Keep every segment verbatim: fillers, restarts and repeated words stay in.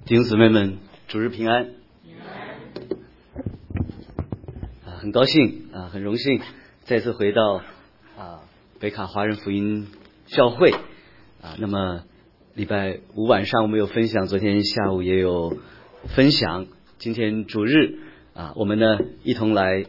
弟兄姊妹们，主日平安。啊，很高兴啊，很荣幸再次回到啊北卡华人福音教会啊。那么礼拜五晚上我们有分享，昨天下午也有分享。今天主日啊，我们呢一同来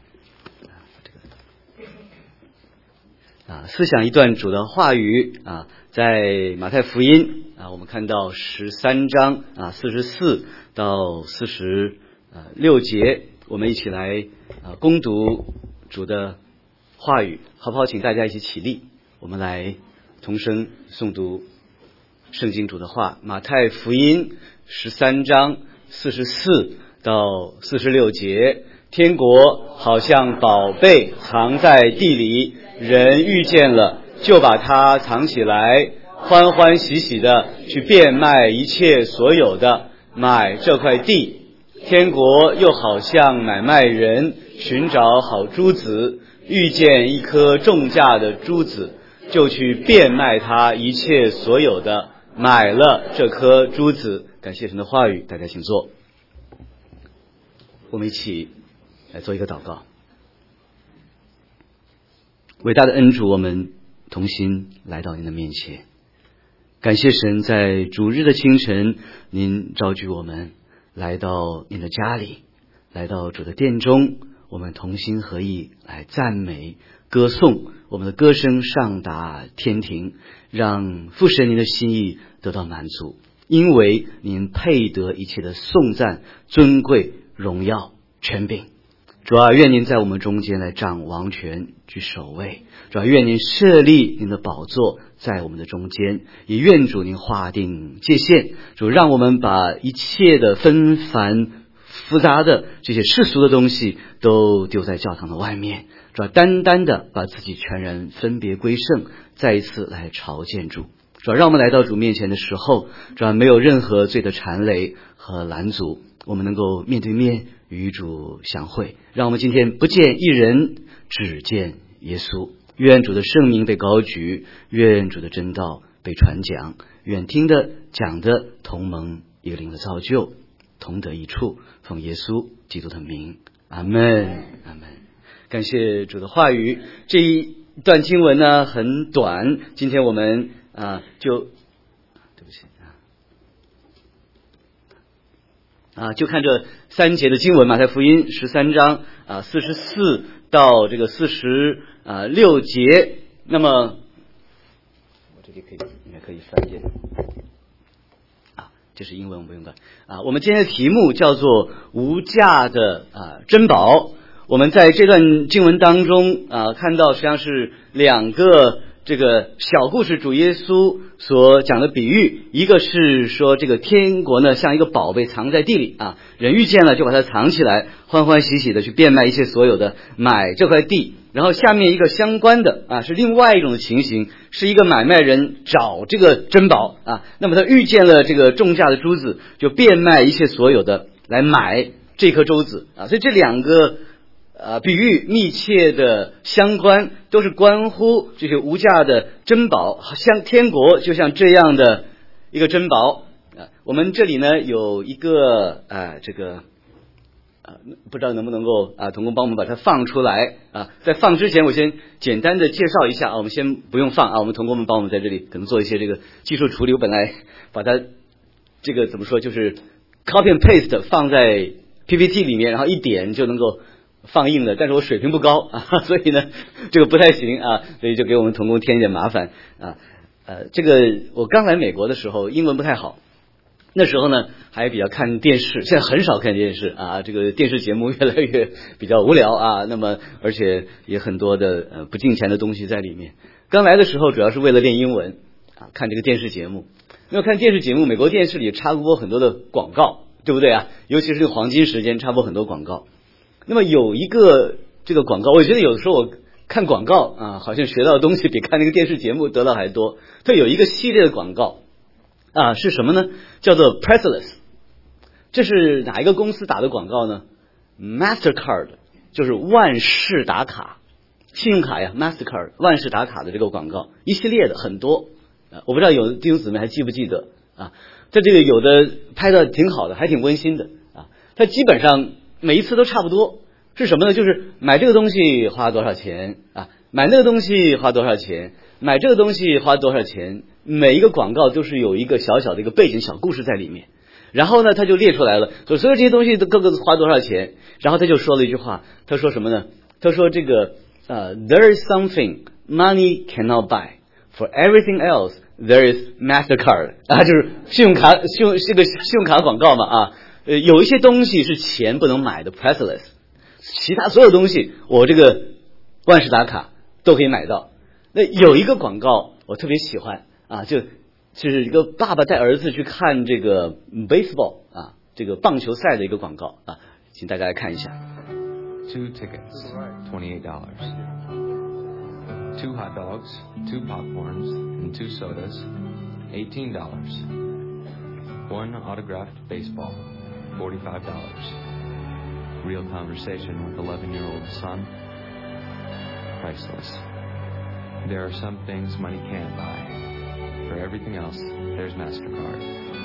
啊思想一段主的话语啊，在马太福音啊，我们看到十三章啊四十四到四十呃六节，我们一起来啊攻读主的话语，好不好？请大家一起起立，我们来同声诵读圣经主的话。马太福音十三章四十四到四十六节，天国好像宝贝藏在地里，人遇见了就把它藏起来，欢欢喜喜的去变卖一切所有的，买这块地。天国又好像买卖人寻找好珠子，遇见一颗重价的珠子，就去变卖他一切所有的，买了这颗珠子。感谢神的话语，大家请坐。我们一起来做一个祷告。伟大的恩主，我们同心来到您的面前，感谢神，在主日的清晨，您召集我们来到您的家里，来到主的殿中，我们同心合意来赞美歌颂，我们的歌声上达天庭，让父神您的心意得到满足，因为您配得一切的颂赞、尊贵、荣耀、权柄。主啊，愿您在我们中间来掌王权，居首位。主啊，愿您设立您的宝座在我们的中间，也愿主您划定界限。主，让我们把一切的纷繁复杂的这些世俗的东西都丢在教堂的外面。主啊，单单的把自己全然分别归圣，再一次来朝见主。主啊，让我们来到主面前的时候，主啊，没有任何罪的缠累和拦阻，我们能够面对面与主相会。让我们今天不见一人，只见耶稣。愿主的圣名被高举，愿主的真道被传讲，愿听的讲的同蒙一个灵的造就，同得一处。奉耶稣基督的名，阿们，阿们。感谢主的话语。这一段经文呢很短，今天我们啊就对不起啊啊就看这三节的经文，马太福音十三章啊四十四到这个四十啊六节。那么我这里可以应该可以翻页啊，这是英文我不用管啊。我们今天的题目叫做无价的啊珍宝。我们在这段经文当中啊看到实际上是两个这个小故事，主耶稣所讲的比喻，一个是说这个天国呢像一个宝贝藏在地里啊，人遇见了就把它藏起来，欢欢喜喜的去变卖一切所有的，买这块地。然后下面一个相关的啊是另外一种的情形，是一个买卖人找这个珍宝啊，那么他遇见了这个重价的珠子，就变卖一切所有的来买这颗珠子啊。所以这两个呃，比喻密切的相关，都是关乎这些无价的珍宝，像天国就像这样的一个珍宝啊。我们这里呢有一个啊，这个啊，不知道能不能够啊，同工帮我们把它放出来啊。在放之前，我先简单的介绍一下啊，我们先不用放啊，我们同工们帮我们在这里可能做一些这个技术处理。我本来把它这个怎么说，就是 copy and paste 放在 P P T 里面，然后一点就能够放映的，但是我水平不高啊，所以呢这个不太行啊，所以就给我们同工添一点麻烦啊。呃，这个我刚来美国的时候英文不太好，那时候呢还比较看电视，现在很少看电视啊，这个电视节目越来越比较无聊啊，那么而且也很多的呃不敬钱的东西在里面。刚来的时候主要是为了练英文啊，看这个电视节目。那么看电视节目，美国电视里插播很多的广告，对不对啊？尤其是这个黄金时间插播很多广告。那么有一个这个广告，我觉得有的时候我看广告啊，好像学到的东西比看那个电视节目得到还多。它有一个系列的广告啊，是什么呢？叫做 Priceless。 这是哪一个公司打的广告呢？ Mastercard， 就是万事达卡，信用卡呀 Mastercard 万事达卡的这个广告，一系列的很多啊，我不知道有弟兄姊妹还记不记得啊？ 它这个有的拍的挺好的，还挺温馨的啊。它基本上每一次都差不多，是什么呢？就是买这个东西花多少钱啊，买那个东西花多少钱，买这个东西花多少钱。每一个广告都是有一个小小的一个背景小故事在里面。然后呢，他就列出来了，说所有这些东西都各个花多少钱。然后他就说了一句话，他说什么呢？他说这个呃 ，There is something money cannot buy. For everything else, there is Mastercard 啊，就是信用卡，信用这个信用卡广告嘛啊。呃，有一些东西是钱不能买的 ，priceless。其他所有东西，我这个万事达卡都可以买到。那有一个广告我特别喜欢啊，就。就是一个爸爸带儿子去看这个 baseball 啊，这个棒球赛的一个广告啊，请大家来看一下。 Two tickets, twenty-eight dollars. Two hot dogs, two popcorns, and two sodas, eighteen dollars. One autographed baseball, forty-five dollars. Real conversation with eleven-year-old son, priceless. There are some things money can't buy.For everything else, there's Mastercard.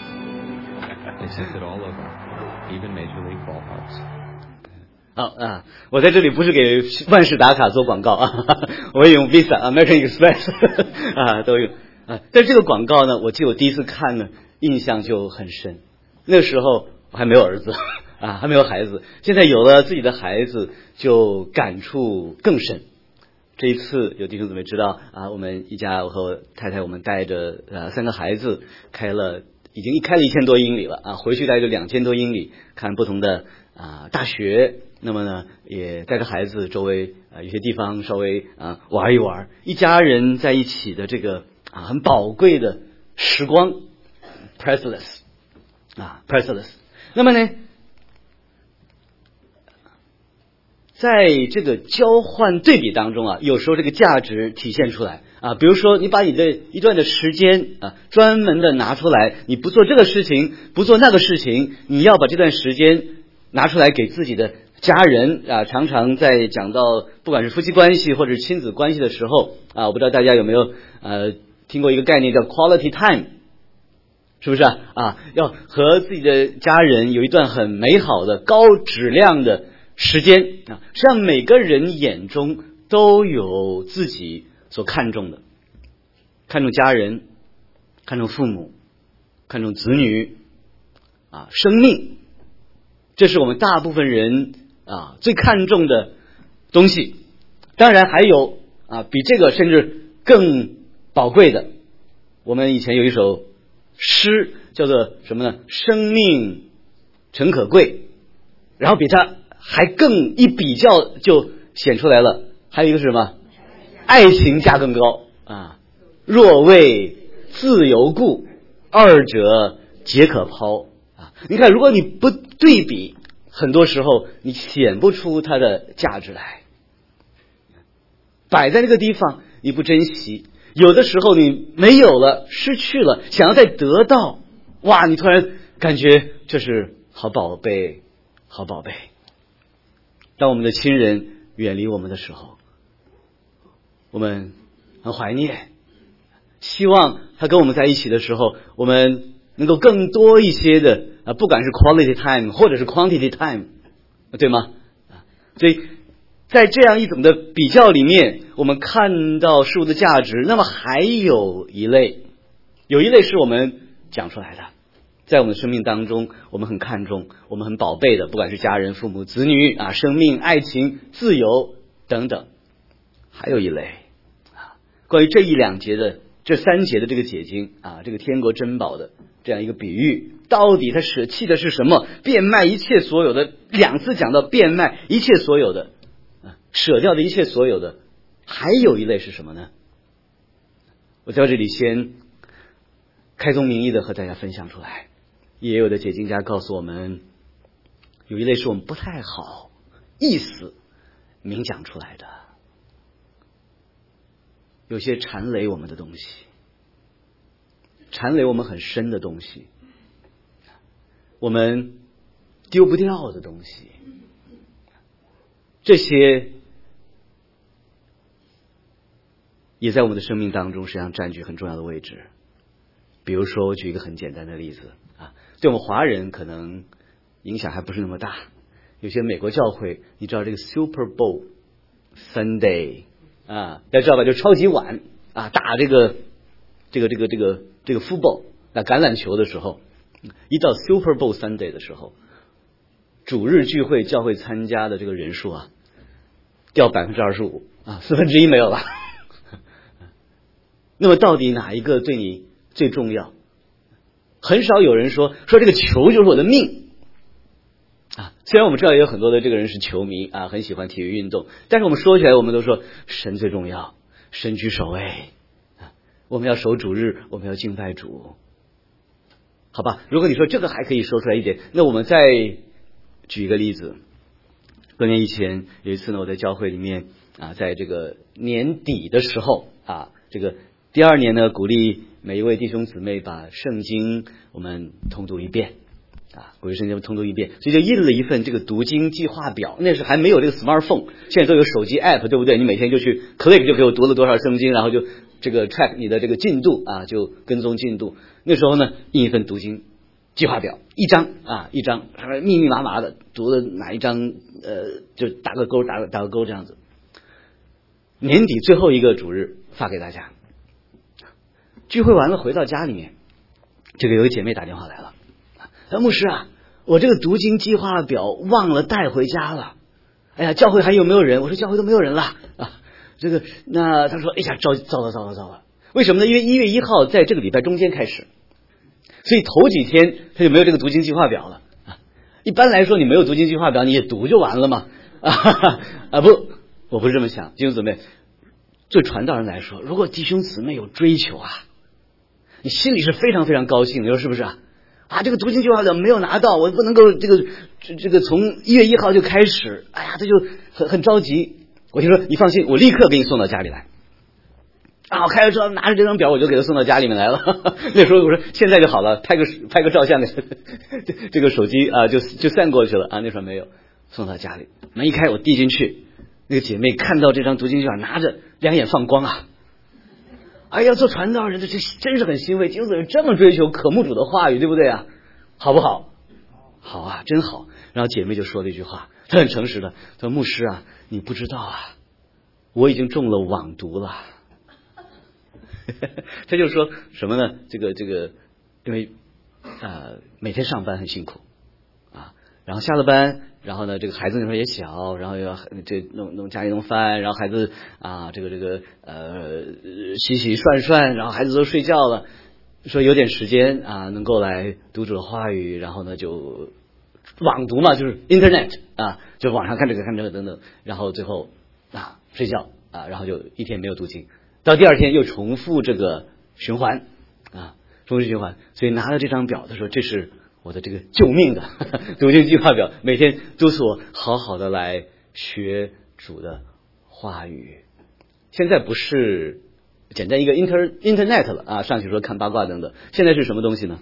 They sent it all over, even Major League ballparks. 好啊，我在这里不是给万事达卡做广告啊，我也用 Visa、American Express 啊都用啊。但这个广告呢，我记得我第一次看呢，印象就很深。那时候我还没有儿子啊，还没有孩子，现在有了自己的孩子，就感触更深。这一次有弟兄姊妹知道啊，我们一家我和我太太我们带着呃三个孩子开了已经开了一千多英里了啊，回去带着两千多英里看不同的啊大学，那么呢也带着孩子周围啊有些地方稍微啊玩一玩，一家人在一起的这个啊很宝贵的时光 priceless 啊 priceless。那么呢？在这个交换对比当中啊，有时候这个价值体现出来啊，比如说你把你的一段的时间啊，专门的拿出来，你不做这个事情，不做那个事情，你要把这段时间拿出来给自己的家人啊。常常在讲到不管是夫妻关系或者是亲子关系的时候啊，我不知道大家有没有呃听过一个概念叫 quality time， 是不是啊？啊，要和自己的家人有一段很美好的高质量的时间啊，实际上每个人眼中都有自己所看重的，看重家人，看重父母，看重子女啊，生命，这是我们大部分人啊最看重的东西。当然还有啊比这个甚至更宝贵的，我们以前有一首诗叫做什么呢？生命诚可贵，然后比它还更一比较就显出来了，还有一个是什么？爱情价更高啊！若为自由故，二者皆可抛啊！你看，如果你不对比，很多时候你显不出它的价值来。摆在那个地方，你不珍惜，有的时候你没有了，失去了，想要再得到，哇！你突然感觉这是好宝贝，好宝贝。当我们的亲人远离我们的时候，我们很怀念，希望他跟我们在一起的时候，我们能够更多一些的啊，不管是 quality time 或者是 quantity time， 对吗？所以在这样一种的比较里面，我们看到事物的价值。那么还有一类，有一类是我们讲出来的，在我们的生命当中，我们很看重，我们很宝贝的，不管是家人、父母、子女啊，生命、爱情、自由等等。还有一类啊，关于这一两节的这三节的这个解经啊，这个天国珍宝的这样一个比喻，到底他舍弃的是什么？变卖一切所有的，两次讲到变卖一切所有的，啊，舍掉的一切所有的。还有一类是什么呢？我在这里先开宗明义的和大家分享出来。也有的解经家告诉我们，有一类是我们不太好意思明讲出来的，有些缠累我们的东西，缠累我们很深的东西，我们丢不掉的东西，这些也在我们的生命当中实际上占据很重要的位置。 比如说我举一个很简单的例子啊，对我们华人可能影响还不是那么大。有些美国教会，你知道这个 Super Bowl Sunday 啊，大家知道吧？就超级碗啊，打这个这个这个这个这个 football 打橄榄球的时候，一到 Super Bowl Sunday 的时候，主日聚会教会参加的这个人数啊，掉百分之二十五啊，四分之一没有了。那么到底哪一个对你最重要？很少有人说说这个球就是我的命。啊，虽然我们知道也有很多的这个人是球迷啊，很喜欢体育运动，但是我们说起来，我们都说神最重要，神居首位啊，我们要守主日，我们要敬拜主，好吧？如果你说这个还可以说出来一点，那我们再举一个例子。多年以前有一次呢，我在教会里面啊，在这个年底的时候啊，这个第二年呢，鼓励每一位弟兄姊妹把圣经我们通读一遍。啊，鼓励圣经通读一遍，所以就印了一份这个读经计划表。那时还没有这个 smartphone， 现在都有手机 app， 对不对？你每天就去 click 就给我读了多少圣经，然后就这个 track 你的这个进度啊，就跟踪进度。那时候呢，印一份读经计划表，一张啊一张，密密麻麻的，读了哪一章呃就打个勾，打个打个勾这样子。年底最后一个主日发给大家。聚会完了回到家里面，这个有个姐妹打电话来了。说牧师啊，我这个读经计划表忘了带回家了。哎呀，教会还有没有人？我说教会都没有人了啊。这个那他说，哎呀，糟糟了糟了糟了。为什么呢？因为一月一号在这个礼拜中间开始，所以头几天他就没有这个读经计划表了啊。一般来说，你没有读经计划表，你也读就完了嘛啊啊不，我不是这么想，弟兄姊妹，对传道人来说，如果弟兄姊妹有追求啊，你心里是非常非常高兴，你说是不是啊？啊，这个读经计划表没有拿到，我不能够这个这这个从一月一号就开始，哎呀，他就很很着急。我就说你放心，我立刻给你送到家里来。啊，我开着车拿着这张表，我就给他送到家里面来了。那时候我说现在就好了，拍个拍个照相的这个手机啊，就就散过去了啊。那时候没有，送到家里，门一开我递进去，那个姐妹看到这张读经计划，拿着两眼放光啊。哎呀，做传道人的这真是很欣慰，弟兄姊妹这么追求渴慕主的话语，对不对啊？好不好？好啊，真好。然后姐妹就说了一句话，她很诚实的，她说牧师啊，你不知道啊，我已经中了网毒了。他就说什么呢？这个这个，因为呃每天上班很辛苦啊，然后下了班。然后呢，这个孩子那时候也小，然后要这弄弄家里弄饭，然后孩子啊，这个这个呃洗洗涮涮，然后孩子都睡觉了，说有点时间啊，能够来读主的话语，然后呢就网读嘛，就是 internet 啊，就网上看这个看这个等等，然后最后啊睡觉啊，然后就一天没有读经，到第二天又重复这个循环啊，重复循环，所以拿了这张表，他说这是我的这个救命的读经计划表，每天督促我好好的来学主的话语。现在不是简单一个 inter internet 了啊，上去说看八卦等等，现在是什么东西呢？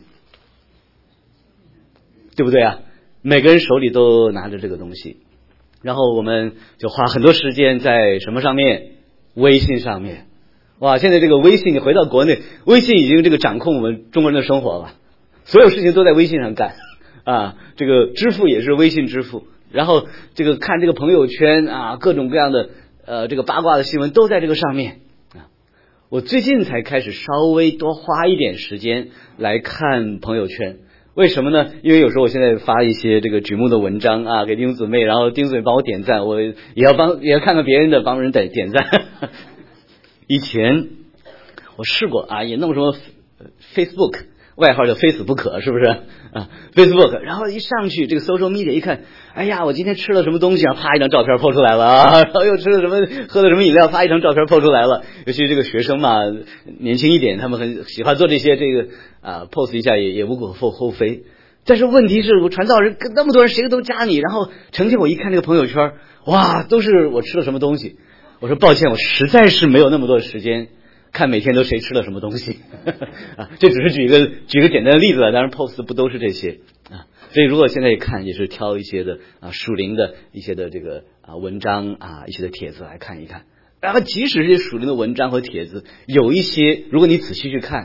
对不对啊？每个人手里都拿着这个东西，然后我们就花很多时间在什么上面？微信上面。哇，现在这个微信，你回到国内，微信已经这个掌控我们中国人的生活了。所有事情都在微信上干啊，这个支付也是微信支付，然后这个看这个朋友圈啊，各种各样的呃这个八卦的新闻都在这个上面啊。我最近才开始稍微多花一点时间来看朋友圈，为什么呢？因为有时候我现在发一些这个举目的文章啊给弟兄姊妹，然后弟兄姊妹帮我点赞，我也要帮也要看看别人的帮人点点赞。以前我试过啊，也弄什么 Facebook。外号叫非死不可，是不是啊 ？Facebook， 然后一上去这个 social media 一看，哎呀，我今天吃了什么东西啊？啪，一张照片抛出来了啊！然后又吃了什么，喝了什么饮料，啪，一张照片抛出来了。尤其这个学生嘛，年轻一点，他们很喜欢做这些，这个啊 ，pose 一下也也无可厚非。但是问题是我传道人跟那么多人，谁都加你，然后成天我一看这个朋友圈，哇，都是我吃了什么东西。我说抱歉，我实在是没有那么多的时间。看每天都谁吃了什么东西啊？这只是举一个举个简单的例子了，当然 post 不都是这些啊？所以如果现在一看，也是挑一些的啊属灵的一些的这个啊文章啊一些的帖子来看一看。然后即使这些属灵的文章和帖子，有一些如果你仔细去看，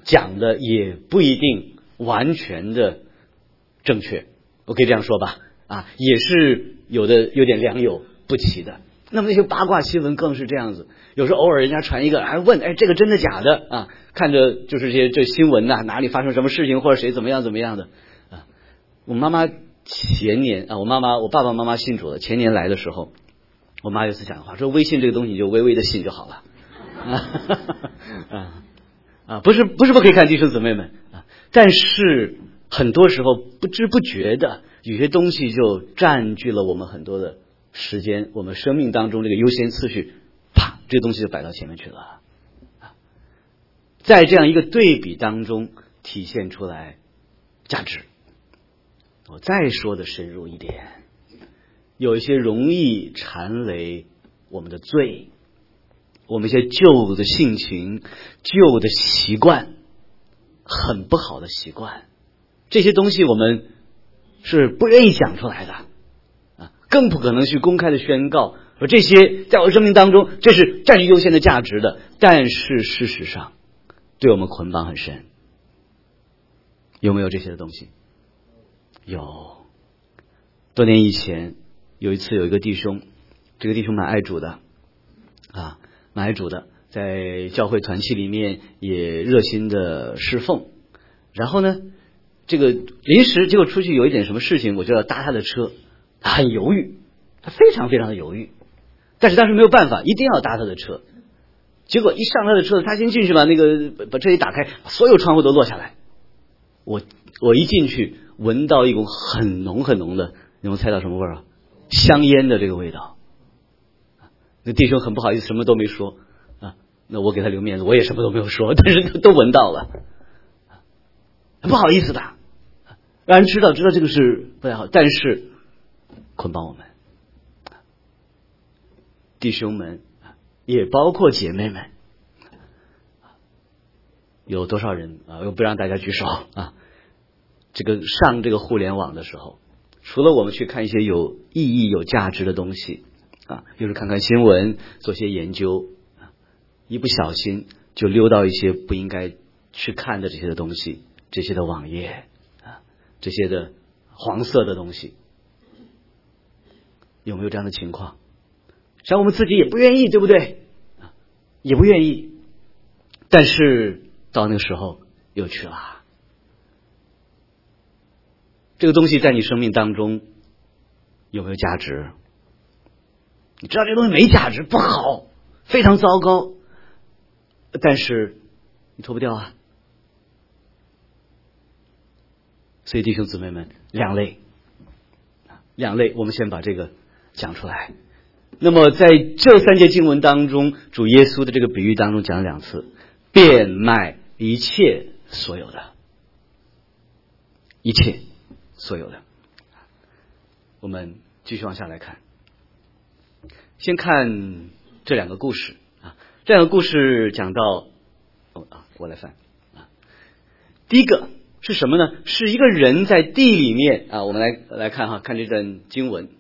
讲的也不一定完全的正确，我可以这样说吧，啊，也是有的有点良莠不齐的。那么那些八卦新闻更是这样子，有时候偶尔人家传一个，还问，哎，这个真的假的啊？看着就是这些这新闻呐、啊，哪里发生什么事情，或者谁怎么样怎么样的啊？我妈妈前年啊，我妈妈我爸爸妈妈信主了，前年来的时候，我妈有次讲话说，微信这个东西你就微微的信就好了啊啊啊，不是不是不可以看，弟兄姊妹们啊，但是很多时候不知不觉的，有些东西就占据了我们很多的时间，我们生命当中这个优先次序，啪，这个东西就摆到前面去了。在这样一个对比当中体现出来价值。我再说的深入一点，有一些容易缠累我们的罪，我们一些旧的性情、旧的习惯，很不好的习惯，这些东西我们是不愿意讲出来的啊，更不可能去公开的宣告说这些在我生命当中这是占据优先的价值的，但是事实上对我们捆绑很深。有没有这些的东西？有。多年以前有一次有一个弟兄，这个弟兄蛮爱主的啊，蛮爱主的，在教会团契里面也热心的侍奉。然后呢，这个临时结果出去有一点什么事情，我就要搭他的车，他很犹豫，他非常非常的犹豫，但是当时没有办法，一定要搭他的车。结果一上他的车，他先进去把那个把车一打开，把所有窗户都落下来。我我一进去，闻到一股很浓很浓的，你们猜到什么味儿啊？香烟的这个味道。那弟兄很不好意思，什么都没说啊。那我给他留面子，我也什么都没有说，但是都闻到了，不好意思的，让人知道知道这个是不太好，但是捆绑我们，弟兄们。也包括姐妹们，有多少人啊？又不让大家举手啊！这个上这个互联网的时候，除了我们去看一些有意义、有价值的东西啊，又是看看新闻、做些研究啊，一不小心就溜到一些不应该去看的这些的东西，这些的网页啊，这些的黄色的东西，有没有这样的情况？像我们自己也不愿意，对不对？也不愿意，但是到那个时候又去了。这个东西在你生命当中有没有价值？你知道这个东西没价值，不好，非常糟糕，但是你脱不掉啊。所以弟兄姊妹们，两类，两类，我们先把这个讲出来。那么在这三节经文当中，主耶稣的这个比喻当中讲了两次，变卖一切所有的，一切所有的。我们继续往下来看，先看这两个故事啊，这两个故事讲到，哦啊，我来翻啊。第一个是什么呢？是一个人在地里面啊，我们来来看哈，看这段经文。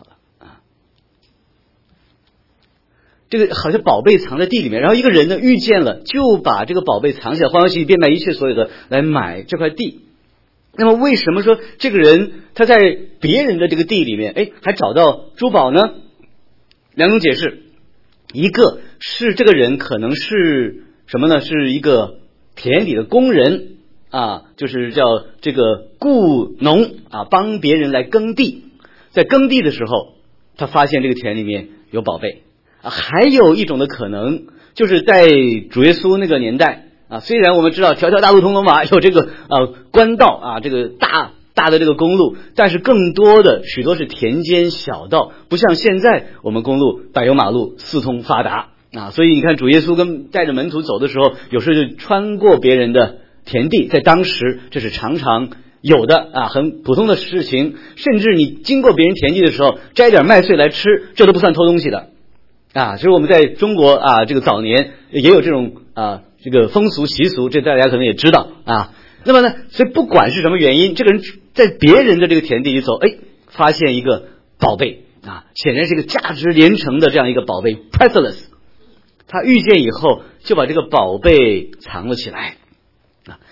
这个好像宝贝藏在地里面，然后一个人呢遇见了，就把这个宝贝藏起来，欢欢喜喜变卖一切所有的来买这块地。那么为什么说这个人他在别人的这个地里面，哎，还找到珠宝呢？两种解释，一个是这个人可能是什么呢？是一个田里的工人啊，就是叫这个雇农啊，帮别人来耕地。在耕地的时候，他发现这个田里面有宝贝。啊，还有一种的可能，就是在主耶稣那个年代啊，虽然我们知道条条大路通罗马有这个啊官道啊，这个大大的这个公路，但是更多的许多是田间小道，不像现在我们公路柏油马路四通发达啊，所以你看主耶稣跟带着门徒走的时候，有时候就穿过别人的田地，在当时这是常常有的啊，很普通的事情，甚至你经过别人田地的时候摘点麦穗来吃，这都不算偷东西的。啊，其实我们在中国啊，这个早年也有这种啊，这个风俗习俗，这大家可能也知道啊。那么呢，所以不管是什么原因，这个人在别人的这个田地里走，哎，发现一个宝贝啊，显然是一个价值连城的这样一个宝贝 ，priceless。他遇见以后，就把这个宝贝藏了起来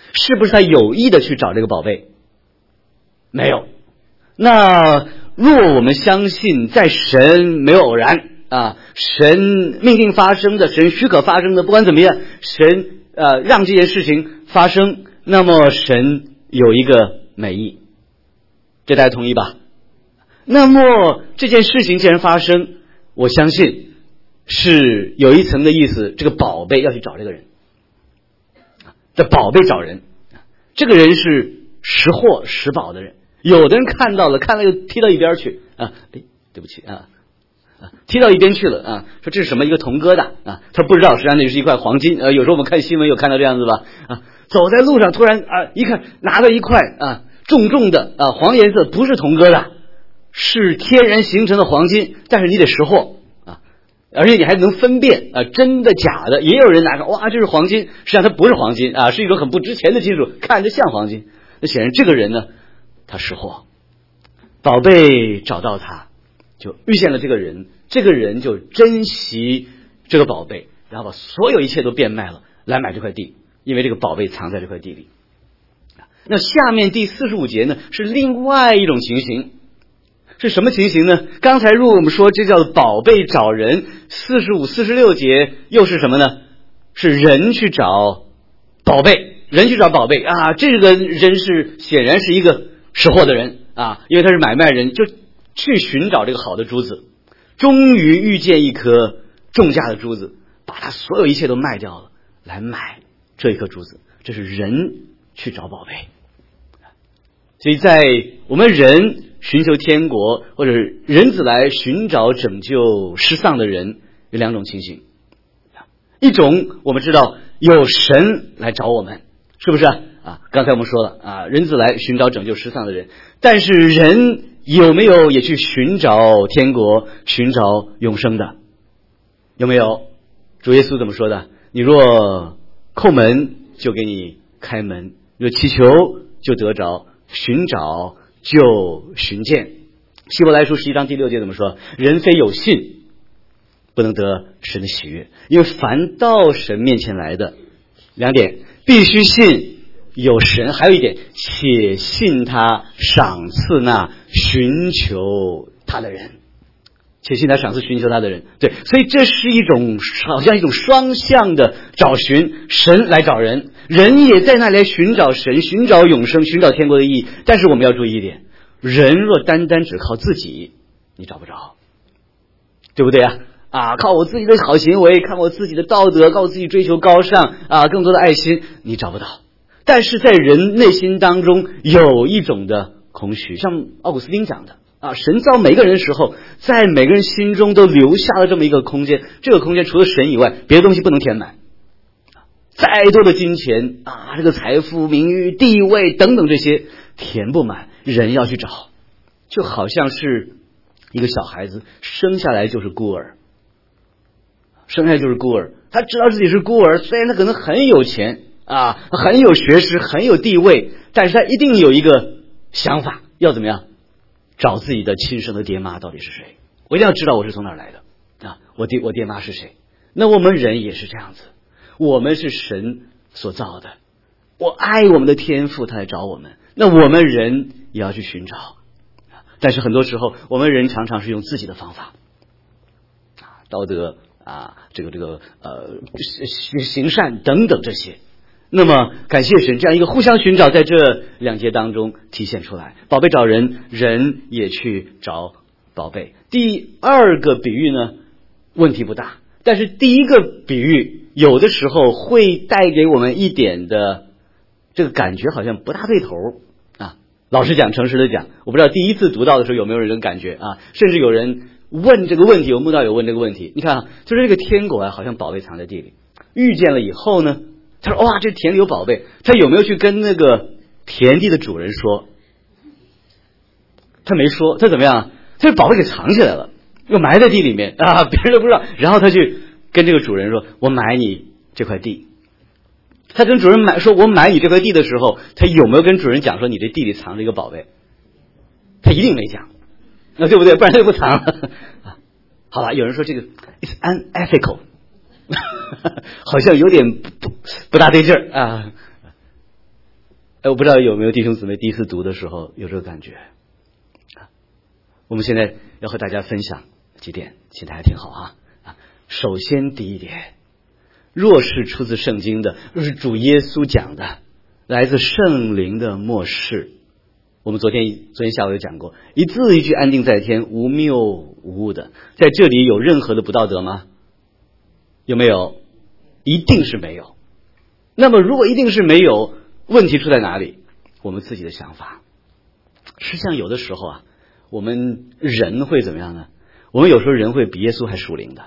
是不是他有意的去找这个宝贝？没有。那若我们相信在神没有偶然啊，神命定发生的，神许可发生的，不管怎么样，神呃让这件事情发生，那么神有一个美意，这大家同意吧？那么这件事情既然发生，我相信是有一层的意思，这个宝贝要去找这个人，这宝贝找人，这个人是识货识宝的人。有的人看到了，看了又踢到一边去啊！哎，对不起啊，啊，踢到一边去了啊！说这是什么？一个铜疙瘩啊！他不知道，实际上那是一块黄金。呃，有时候我们看新闻有看到这样子吧？啊，走在路上突然啊，一看拿了一块啊重重的啊黄颜色，不是铜疙瘩，是天然形成的黄金，但是你得识货啊，而且你还能分辨啊真的假的。也有人拿着哇，这是黄金，实际上它不是黄金啊，是一种很不值钱的金属，看着像黄金。那显然这个人呢，他识货，宝贝找到他，就遇见了这个人，这个人就珍惜这个宝贝，然后把所有一切都变卖了来买这块地，因为这个宝贝藏在这块地里。那下面第四十五节呢，是另外一种情形，是什么情形呢？刚才如果我们说这叫宝贝找人，四十五、四十六节又是什么呢？是人去找宝贝，人去找宝贝啊！这个人是显然是一个识货的人啊，因为他是买卖人，就去寻找这个好的珠子，终于遇见一颗重价的珠子，把他所有一切都卖掉了，来买这一颗珠子。这是人去找宝贝。所以在我们人寻求天国，或者人子来寻找拯救失丧的人，有两种情形。一种我们知道有神来找我们，是不是啊？刚才我们说了啊，人子来寻找拯救失丧的人，但是人有没有也去寻找天国，寻找永生的？有没有？主耶稣怎么说的？你若叩门，就给你开门；若祈求，就得着；寻找，就寻见。希伯来书十一章第六节怎么说？人非有信，不能得神的喜悦，因为凡到神面前来的，两点，必须信有神，还有一点，且信他赏赐那寻求他的人，且信他赏赐寻求他的人。对，所以这是一种好像一种双向的找寻，神来找人，人也在那里来寻找神，寻找永生，寻找天国的意义。但是我们要注意一点，人若单单只靠自己，你找不着，对不对啊？啊，靠我自己的好行为，看我自己的道德，靠我自己追求高尚啊，更多的爱心，你找不到。但是在人内心当中有一种的空虚，像奥古斯丁讲的啊，神造每个人的时候，在每个人心中都留下了这么一个空间，这个空间除了神以外，别的东西不能填满。再多的金钱啊，这个财富、名誉、地位等等这些填不满，人要去找，就好像是一个小孩子生下来就是孤儿。生下来就是孤儿，他知道自己是孤儿，虽然他可能很有钱啊，很有学识，很有地位，但是他一定有一个想法，要怎么样找自己的亲生的爹妈到底是谁？我一定要知道我是从哪儿来的啊！我爹我爹妈是谁？那我们人也是这样子，我们是神所造的，我爱我们的天父，他来找我们，那我们人也要去寻找。但是很多时候，我们人常常是用自己的方法啊，道德。啊，这个这个呃行善等等这些，那么感谢神，这样一个互相寻找，在这两节当中体现出来。宝贝找人，人也去找宝贝。第二个比喻呢，问题不大，但是第一个比喻有的时候会带给我们一点的这个感觉，好像不大对头啊。老实讲，诚实的讲，我不知道第一次读到的时候有没有人这种感觉啊，甚至有人问这个问题，有慕道友问这个问题，你看啊，就是这个天狗啊，好像宝贝藏在地里，遇见了以后呢，他说哇，这田里有宝贝，他有没有去跟那个田地的主人说？他没说，他怎么样？他把宝贝给藏起来了，又埋在地里面啊，别人都不知道。然后他去跟这个主人说：“我买你这块地。”他跟主人买说：“我买你这块地的时候，他有没有跟主人讲说你这地里藏着一个宝贝？”他一定没讲。那对不对？不然他就不藏了。好了，有人说这个 is unethical， 好像有点不不大对劲儿啊。 我不知道有没有弟兄姊妹第一次读的时候有这个感觉。我们现在要和大家分享几点，其实大家听好啊。首先第一点，若是出自圣经的，若是主耶稣讲的，来自圣灵的默示，我们昨天昨天下午有讲过，一字一句安定在天，无谬无误的，在这里有任何的不道德吗？有没有？一定是没有。那么如果一定是没有，问题出在哪里？我们自己的想法。实际上有的时候啊，我们人会怎么样呢？我们有时候人会比耶稣还属灵的。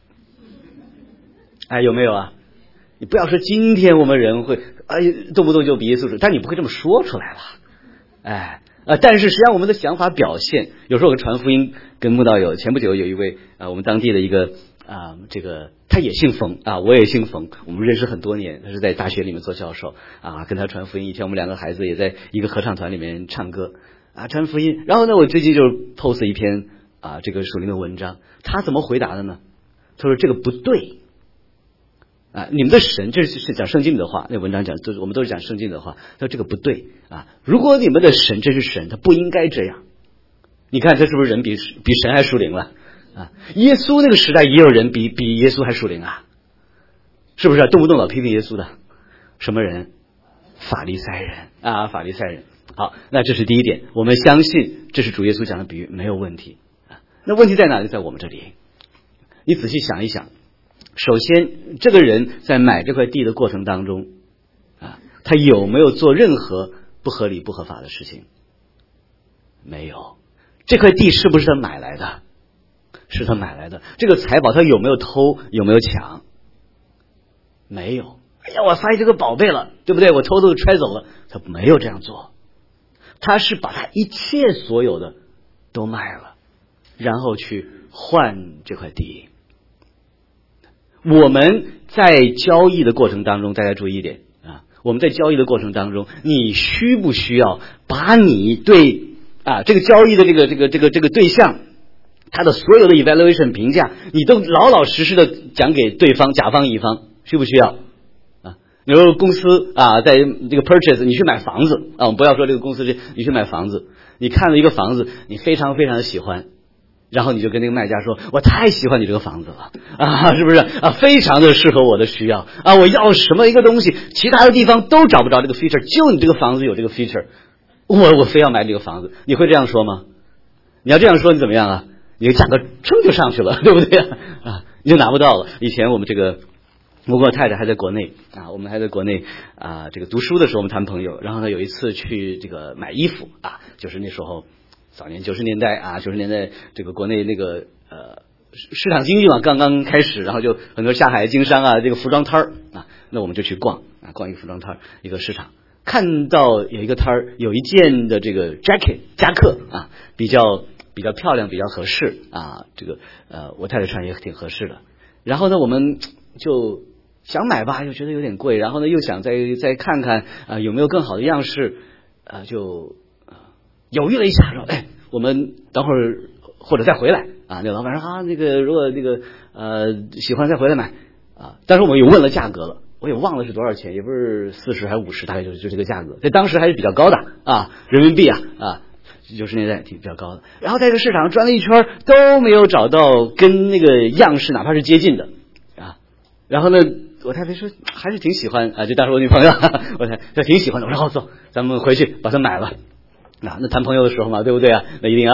哎，有没有啊？你不要说今天我们人会哎动不动就比耶稣属，但你不会这么说出来了。哎啊，但是实际上我们的想法表现，有时候我传福音跟慕道友，前不久有一位啊，我们当地的一个啊，这个他也姓冯啊，我也姓冯，我们认识很多年，他是在大学里面做教授啊，跟他传福音。以前我们两个孩子也在一个合唱团里面唱歌啊，传福音。然后呢，我最近就 post 一篇啊这个属灵的文章，他怎么回答的呢？他说这个不对。啊，你们的神，这是讲圣经里的话，那文章讲，都是我们都是讲圣经的话。他说这个不对啊！如果你们的神真是神，他不应该这样。你看，这是不是人比比神还属灵了啊？耶稣那个时代也有人比比耶稣还属灵啊，是不是、啊？动不动老批评耶稣的什么人？法利赛人啊，法利赛人。好，那这是第一点，我们相信这是主耶稣讲的比喻，没有问题啊。那问题在哪里？在我们这里。你仔细想一想。首先，这个人在买这块地的过程当中啊，他有没有做任何不合理不合法的事情？没有。这块地是不是他买来的？是他买来的。这个财宝他有没有偷？有没有抢？没有。哎呀，我发现这个宝贝了，对不对？我偷偷揣走了。他没有这样做，他是把他一切所有的都卖了，然后去换这块地。我们在交易的过程当中，大家注意一点啊，我们在交易的过程当中，你需不需要把你对啊这个交易的这个这个这个这个对象，他的所有的 evaluation 评价，你都老老实实的讲给对方甲方乙方，需不需要啊？比如公司啊，在这个 purchase， 你去买房子啊，我们不要说这个公司，你去买房子，你看了一个房子，你非常非常的喜欢。然后你就跟那个卖家说，我太喜欢你这个房子了啊，是不是啊？非常的适合我的需要啊！我要什么一个东西，其他的地方都找不着这个 feature， 就你这个房子有这个 feature， 我我非要买这个房子。你会这样说吗？你要这样说，你怎么样啊？你的价格噌就上去了，对不对啊？啊，你就拿不到了。以前我们这个，我跟我太太还在国内啊，我们还在国内啊，这个读书的时候我们谈朋友，然后呢有一次去这个买衣服啊，就是那时候。早年九十年代啊，九十年代这个国内那个呃市场经济嘛刚刚开始，然后就很多下海经商啊，这个服装摊儿啊，那我们就去逛啊，逛一个服装摊儿一个市场，看到有一个摊儿有一件的这个 jacket 夹克啊，比较比较漂亮，比较合适啊，这个呃我太太穿也挺合适的。然后呢，我们就想买吧，又觉得有点贵，然后呢又想再再看看啊有没有更好的样式啊，就。犹豫了一下，说：“哎，我们等会儿或者再回来啊。”那个老板说：“啊，那个如果那个呃喜欢再回来买啊。”但是我们也问了价格了，我也忘了是多少钱，也不是四十还是五十，大概就是就这个价格，在当时还是比较高的啊，人民币啊啊，九十年代挺比较高的。然后在这个市场转了一圈都没有找到跟那个样式哪怕是接近的啊。然后呢，我太太说还是挺喜欢啊，就当时我女朋友，我太太挺喜欢的。我说好，走，咱们回去把它买了。啊，那谈朋友的时候嘛，对不对啊？那一定要，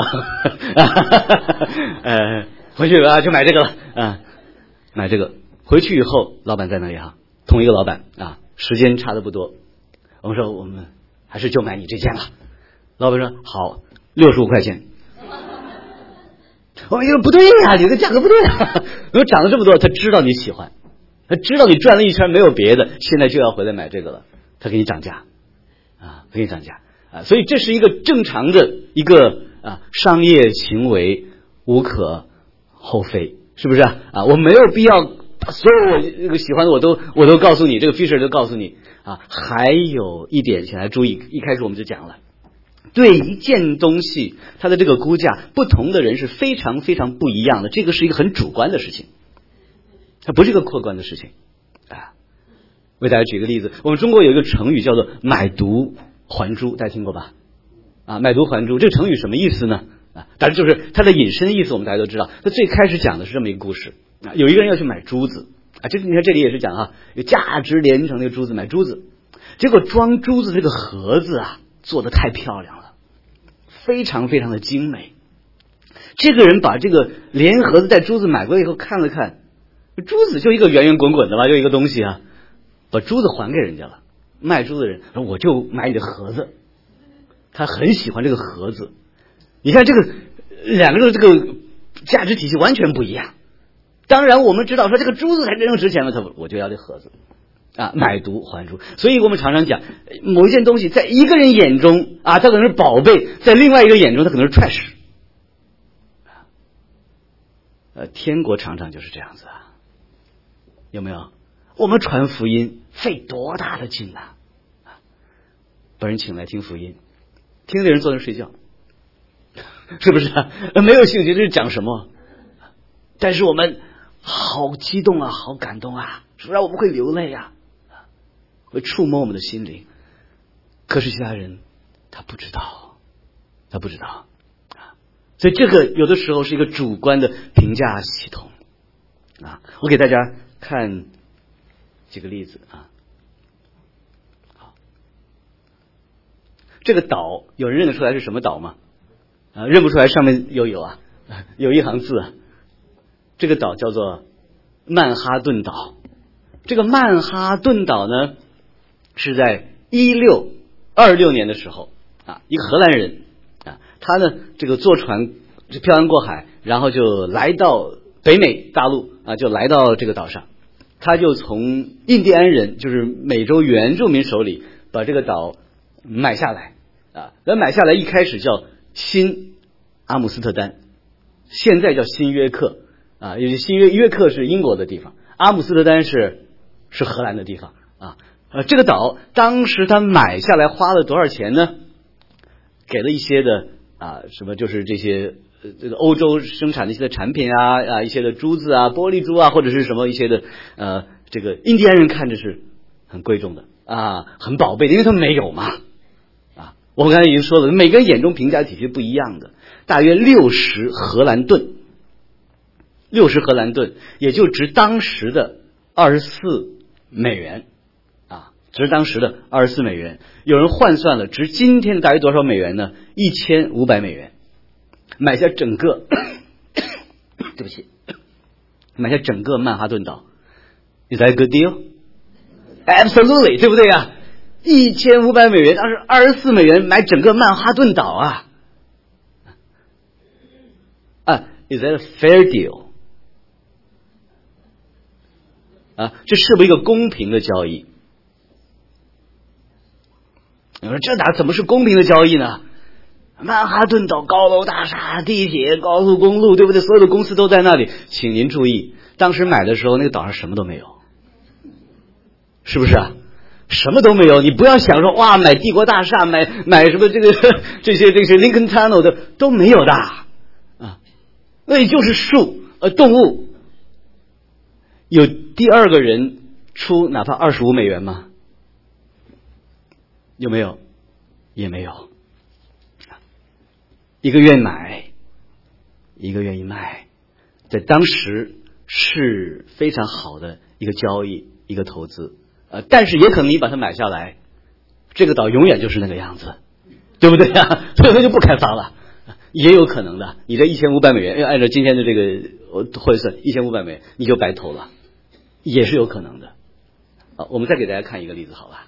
呃，回去啊就买这个了啊，买这个。回去以后，老板在那里哈，同一个老板啊，时间差的不多。我们说我们还是就买你这件了。老板说好，六十五块钱。我们说不对呀、啊，你这个价格不对啊，怎么涨了这么多？他知道你喜欢，他知道你转了一圈没有别的，现在就要回来买这个了，他给你涨价啊，给你涨价。啊，所以这是一个正常的一个啊商业行为，无可厚非，是不是啊？啊，我没有必要把所有我这个喜欢的我都我都告诉你，这个 feature 都告诉你啊。还有一点，请来注意，一开始我们就讲了，对一件东西它的这个估价，不同的人是非常非常不一样的，这个是一个很主观的事情，它不是一个客观的事情啊。为大家举个例子，我们中国有一个成语叫做买椟还珠，大家听过吧？啊，买椟还珠这个成语什么意思呢？啊，当然就是它的引申意思，我们大家都知道。它最开始讲的是这么一个故事啊，有一个人要去买珠子啊，这你看这里也是讲啊，有价值连城的珠子，买珠子，结果装珠子这个盒子啊做得太漂亮了，非常非常的精美。这个人把这个连盒子带珠子买过以后看了看，珠子就一个圆圆滚滚的吧，就一个东西啊，把珠子还给人家了。卖珠的人说我就买你的盒子，他很喜欢这个盒子。你看这个两个人这个价值体系完全不一样。当然我们知道说这个珠子才真正值钱了，他我就要这盒子啊，买椟还珠。所以我们常常讲某一件东西在一个人眼中啊，它可能是宝贝，在另外一个眼中它可能是 trash。呃，天国常常就是这样子啊，有没有？我们传福音费多大的劲啊！把人请来听福音，听的人坐那睡觉，是不是啊？没有兴趣，这是讲什么？但是我们好激动啊，好感动啊，是不是？我们会流泪啊，会触摸我们的心灵。可是其他人他不知道，他不知道。所以这个有的时候是一个主观的评价系统啊。我给大家看几个例子啊。好，这个岛有人认得出来是什么岛吗？啊，认不出来，上面又有啊，有一行字啊。这个岛叫做曼哈顿岛。这个曼哈顿岛呢，是在一六二六年的时候啊，一个荷兰人。啊，他呢，这个坐船漂洋过海，然后就来到北美大陆啊，就来到这个岛上。他就从印第安人，就是美洲原住民手里把这个岛买下来啊。那买下来一开始叫新阿姆斯特丹，现在叫新约克啊。也就新约约克是英国的地方，阿姆斯特丹是是荷兰的地方啊。呃，这个岛当时他买下来花了多少钱呢？给了一些的啊，什么就是这些呃这个欧洲生产的一些的产品啊啊，一些的珠子啊、玻璃珠啊，或者是什么一些的呃，这个印第安人看着是很贵重的啊，很宝贝的，因为他们没有嘛啊。我们刚才已经说了，每个人眼中评价体系不一样的，大约六十荷兰盾，六十荷兰盾，也就值当时的二十四美元。值当时的二十四美元，有人换算了，值今天大约多少美元呢？一千五百美元，买下整个，对不起，买下整个曼哈顿岛 ，Is that a good deal? Absolutely， 对不对啊？一千五百美元，当时二十四美元买整个曼哈顿岛啊！啊 ，Is that a fair deal？ 啊，这是不是一个公平的交易？你说这哪怎么是公平的交易呢？曼哈顿岛高楼大厦、地铁、高速公路，对不对？所有的公司都在那里。请您注意，当时买的时候，那个岛上什么都没有，是不是啊？什么都没有。你不要想说哇，买帝国大厦，买买什么这个这些这些 Lincoln Tunnel 的都没有的啊，那也就是树呃动物。有第二个人出哪怕二十五美元吗？有没有？也没有。一个愿买，一个愿意卖，在当时是非常好的一个交易，一个投资。呃，但是也可能你把它买下来，这个岛永远就是那个样子，对不对呀？所以它就不开发了，也有可能的。你这一千五百美元，要按照今天的这个汇算，一千五百美元你就白投了，也是有可能的。好，我们再给大家看一个例子，好吧？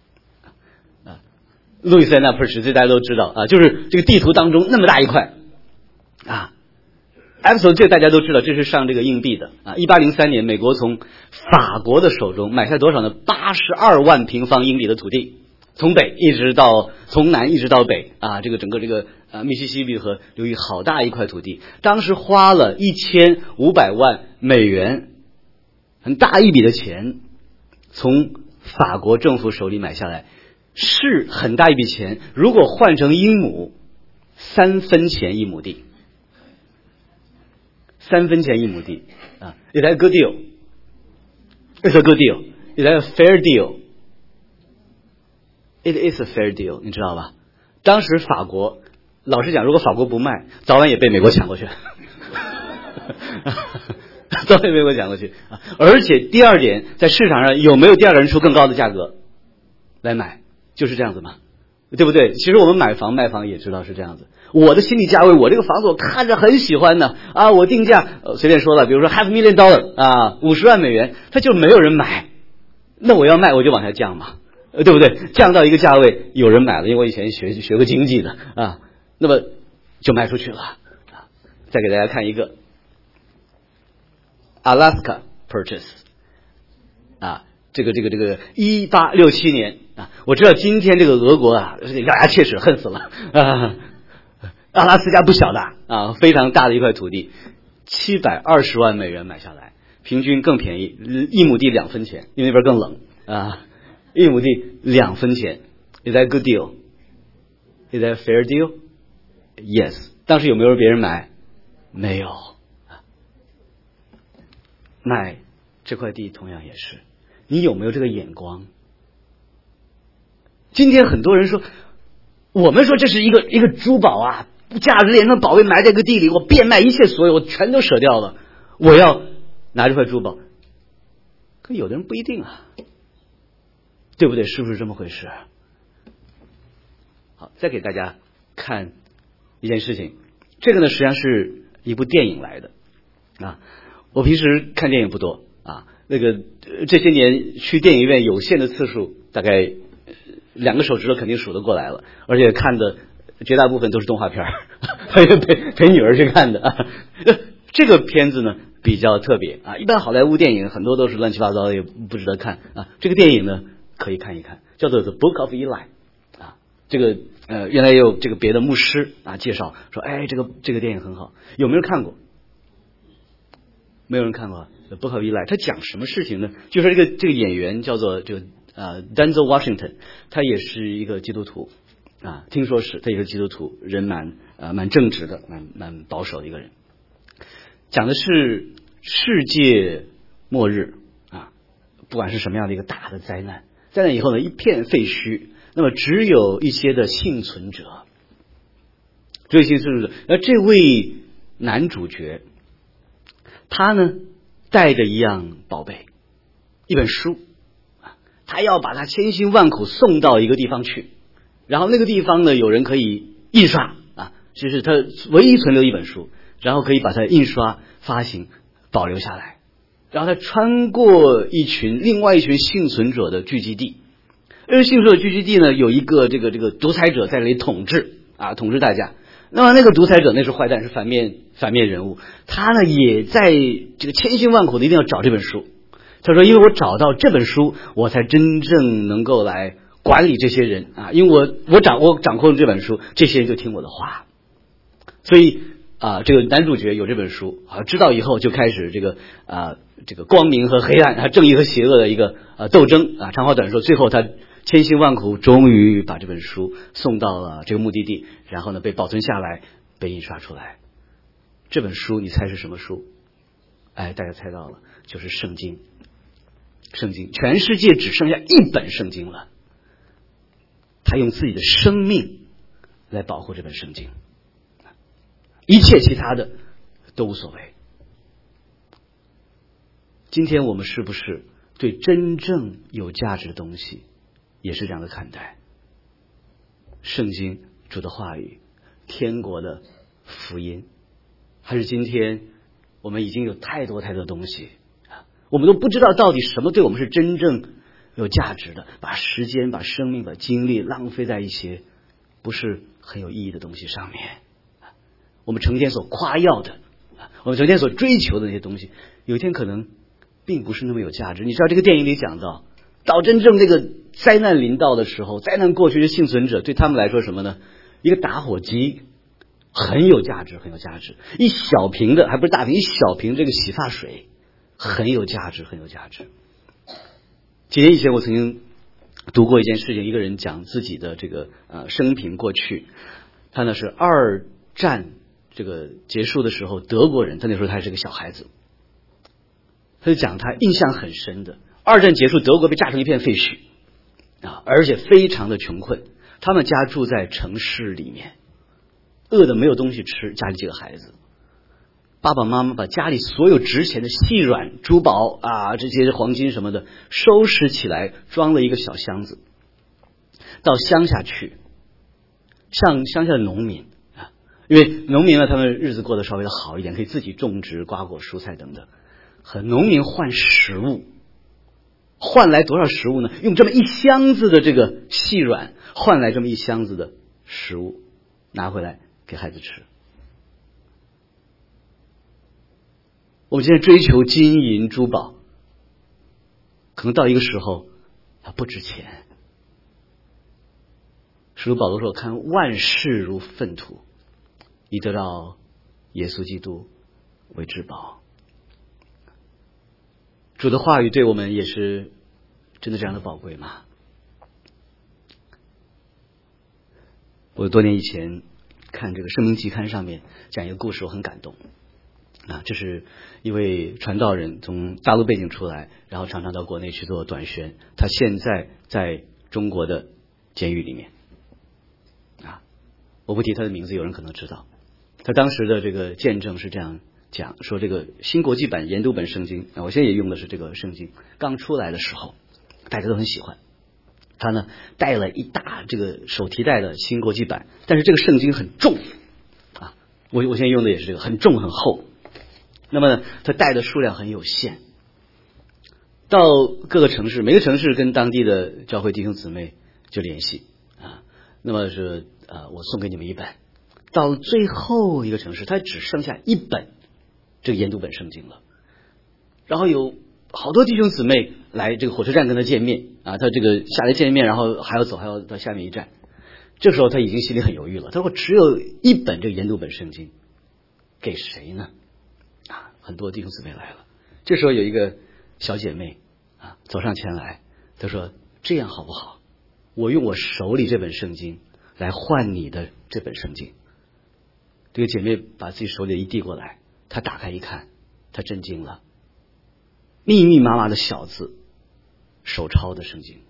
路易斯安那坡池，这大家都知道啊，就是这个地图当中那么大一块啊。Epsom 这个大家都知道，这是上这个硬币的啊。一八零三年，美国从法国的手中买下多少呢？八十二万平方英里的土地，从北一直到从南一直到北啊，这个整个这个啊密西西比河流域好大一块土地，当时花了一千五百万美元，很大一笔的钱，从法国政府手里买下来。是很大一笔钱，如果换成英亩，三分钱一亩地，三分钱一亩地啊 ，Is that a good deal? It's a good deal. Is that a fair deal? It is a fair deal， 你知道吧？当时法国，老实讲，如果法国不卖，早晚也被美国抢过去。早晚被美国抢过去。而且第二点，在市场上有没有第二个人出更高的价格来买，就是这样子嘛，对不对？其实我们买房卖房也知道是这样子。我的心理价位，我这个房子我看着很喜欢的啊，我定价、呃、随便说了，比如说 half million dollar 啊，五十万美元，它就没有人买，那我要卖我就往下降嘛。对不对？降到一个价位，有人买了，因为我以前学学过经济的啊，那么就卖出去了。啊、再给大家看一个 Alaska Purchase 啊，这个这个这个一八六七年啊，我知道今天这个俄国啊，咬牙切齿，恨死了啊！阿拉斯加不小的啊，非常大的一块土地，七百二十万美元买下来，平均更便宜，一亩地两分钱，因为那边更冷啊。一亩地两分钱 ，Is that a good deal? Is that a fair deal? Yes. 当时有没有别人买？没有。卖这块地同样也是，你有没有这个眼光？今天很多人说，我们说这是一个一个珠宝啊，价值连城宝贝埋在一个地里，我变卖一切所有，我全都舍掉了，我要拿这块珠宝。可有的人不一定啊。对不对？是不是这么回事？好，再给大家看一件事情，这个呢实际上是一部电影来的啊。我平时看电影不多啊，那个这些年去电影院有限的次数，大概两个手指头肯定数得过来了，而且看的绝大部分都是动画片，陪陪陪女儿去看的啊。这个片子呢比较特别啊，一般好莱坞电影很多都是乱七八糟的，也不值得看啊。这个电影呢可以看一看，叫做 The Book of Eli 啊，这个呃原来也有这个别的牧师啊介绍说，哎，这个这个电影很好，有没有看过？没有人看过 The Book of Eli， 他讲什么事情呢？就说这个这个演员叫做这个呃 Denzel Washington， 他也是一个基督徒啊，听说是他也是基督徒，人蛮呃蛮正直的，蛮蛮保守的一个人。讲的是世界末日啊，不管是什么样的一个大的灾难。灾难以后呢，一片废墟，那么只有一些的幸存者，只有幸存者。而这位男主角，他呢带着一样宝贝，一本书，他要把它千辛万苦送到一个地方去，然后那个地方呢有人可以印刷啊，这是他唯一存留一本书，然后可以把它印刷发行保留下来。然后他穿过一群另外一群幸存者的聚集地，而幸存者聚集地呢有一个这个这个独裁者在那里统治啊，统治大家。那么那个独裁者那是坏蛋，是反面反面人物，他呢也在这个千辛万苦的一定要找这本书。他说，因为我找到这本书，我才真正能够来管理这些人啊，因为我我掌我掌控这本书，这些人就听我的话。所以啊，这个男主角有这本书啊，知道以后就开始这个啊，这个光明和黑暗啊，正义和邪恶的一个呃斗争啊。长话短说，最后他千辛万苦，终于把这本书送到了这个目的地，然后呢被保存下来，被印刷出来。这本书你猜是什么书？哎，大家猜到了，就是圣经。圣经，全世界只剩下一本圣经了。他用自己的生命来保护这本圣经。一切其他的都无所谓。今天我们是不是对真正有价值的东西也是这样的看待？圣经，主的话语，天国的福音，还是今天我们已经有太多太多东西，我们都不知道到底什么对我们是真正有价值的，把时间、把生命、把精力浪费在一些不是很有意义的东西上面。我们成天所夸耀的，我们成天所追求的那些东西，有一天可能并不是那么有价值。你知道这个电影里讲到，到真正这个灾难临到的时候，灾难过去的幸存者对他们来说什么呢？一个打火机很有价值，很有价值。一小瓶的，还不是大瓶，一小瓶这个洗发水很有价值，很有价值。几年以前我曾经读过一件事情，一个人讲自己的这个呃生平过去。他呢是二战这个结束的时候，德国人，他那时候他还是个小孩子，他就讲他印象很深的，二战结束，德国被炸成一片废墟， 啊，而且非常的穷困。他们家住在城市里面，饿得没有东西吃，家里几个孩子，爸爸妈妈把家里所有值钱的细软珠宝啊，这些黄金什么的收拾起来，装了一个小箱子，到乡下去，向乡下的农民啊，因为农民呢，他们日子过得稍微的好一点，可以自己种植瓜果蔬菜等等，和农民换食物，换来多少食物呢？用这么一箱子的这个细软换来这么一箱子的食物，拿回来给孩子吃。我们现在追求金银珠宝，可能到一个时候它不值钱。使徒保罗说：“看万事如粪土，以得到耶稣基督为至宝。”主的话语对我们也是真的这样的宝贵吗？我多年以前看这个《生命季刊》上面讲一个故事，我很感动啊。这是一位传道人从大陆背景出来，然后常常到国内去做短宣，他现在在中国的监狱里面啊。我不提他的名字，有人可能知道。他当时的这个见证是这样讲，说这个新国际版研读本圣经啊，我现在也用的是这个圣经，刚出来的时候大家都很喜欢。他呢带了一大这个手提袋的新国际版，但是这个圣经很重啊，我我现在用的也是这个，很重很厚。那么呢他带的数量很有限，到各个城市，每个城市跟当地的教会弟兄姊妹就联系啊，那么是啊我送给你们一本。到最后一个城市，他只剩下一本这个研读本圣经了，然后有好多弟兄姊妹来这个火车站跟他见面啊，他这个下来见面，然后还要走，还要到下面一站。这时候他已经心里很犹豫了，他说只有一本这个研读本圣经，给谁呢？啊，很多弟兄姊妹来了。这时候有一个小姐妹啊走上前来，她说：“这样好不好？我用我手里这本圣经来换你的这本圣经。”这个姐妹把自己手里一递过来，她打开一看，她震惊了。密密麻麻的小字，手抄的圣经，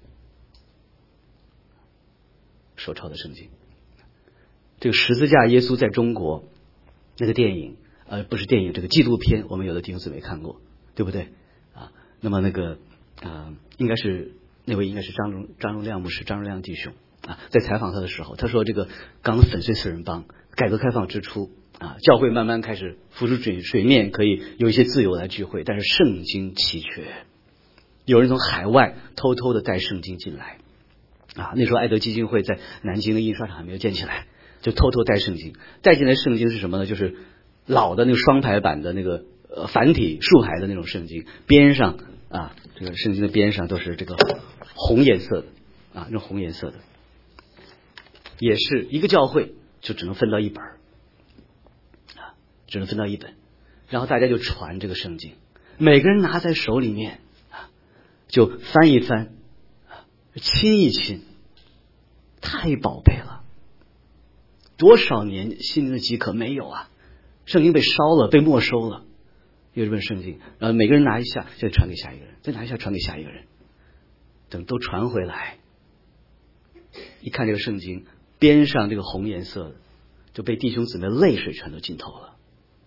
手抄的圣经。这个十字架耶稣在中国那个电影，呃，不是电影，这个纪录片，我们有的弟兄姊妹看过，对不对啊？那么那个啊、呃，应该是那位应该是张荣张荣亮牧师，张荣亮弟兄啊，在采访他的时候，他说这个刚粉碎四人帮，改革开放之初。啊，教会慢慢开始浮出水水面，可以有一些自由来聚会，但是圣经奇缺，有人从海外偷偷的带圣经进来啊。那时候爱德基金会在南京的印刷厂还没有建起来，就偷偷带圣经。带进来圣经是什么呢？就是老的那个双排版的那个呃繁体竖排的那种圣经，边上啊，这个圣经的边上都是这个红颜色的啊，那种红颜色的，也是一个教会就只能分到一本。只能分到一本，然后大家就传这个圣经，每个人拿在手里面啊，就翻一翻，亲一亲，太宝贝了。多少年心灵的饥渴没有啊？圣经被烧了，被没收了，有这本圣经，然后每个人拿一下，就传给下一个人，再拿一下传给下一个人，等都传回来，一看这个圣经边上这个红颜色的，就被弟兄姊妹泪水全都浸透了。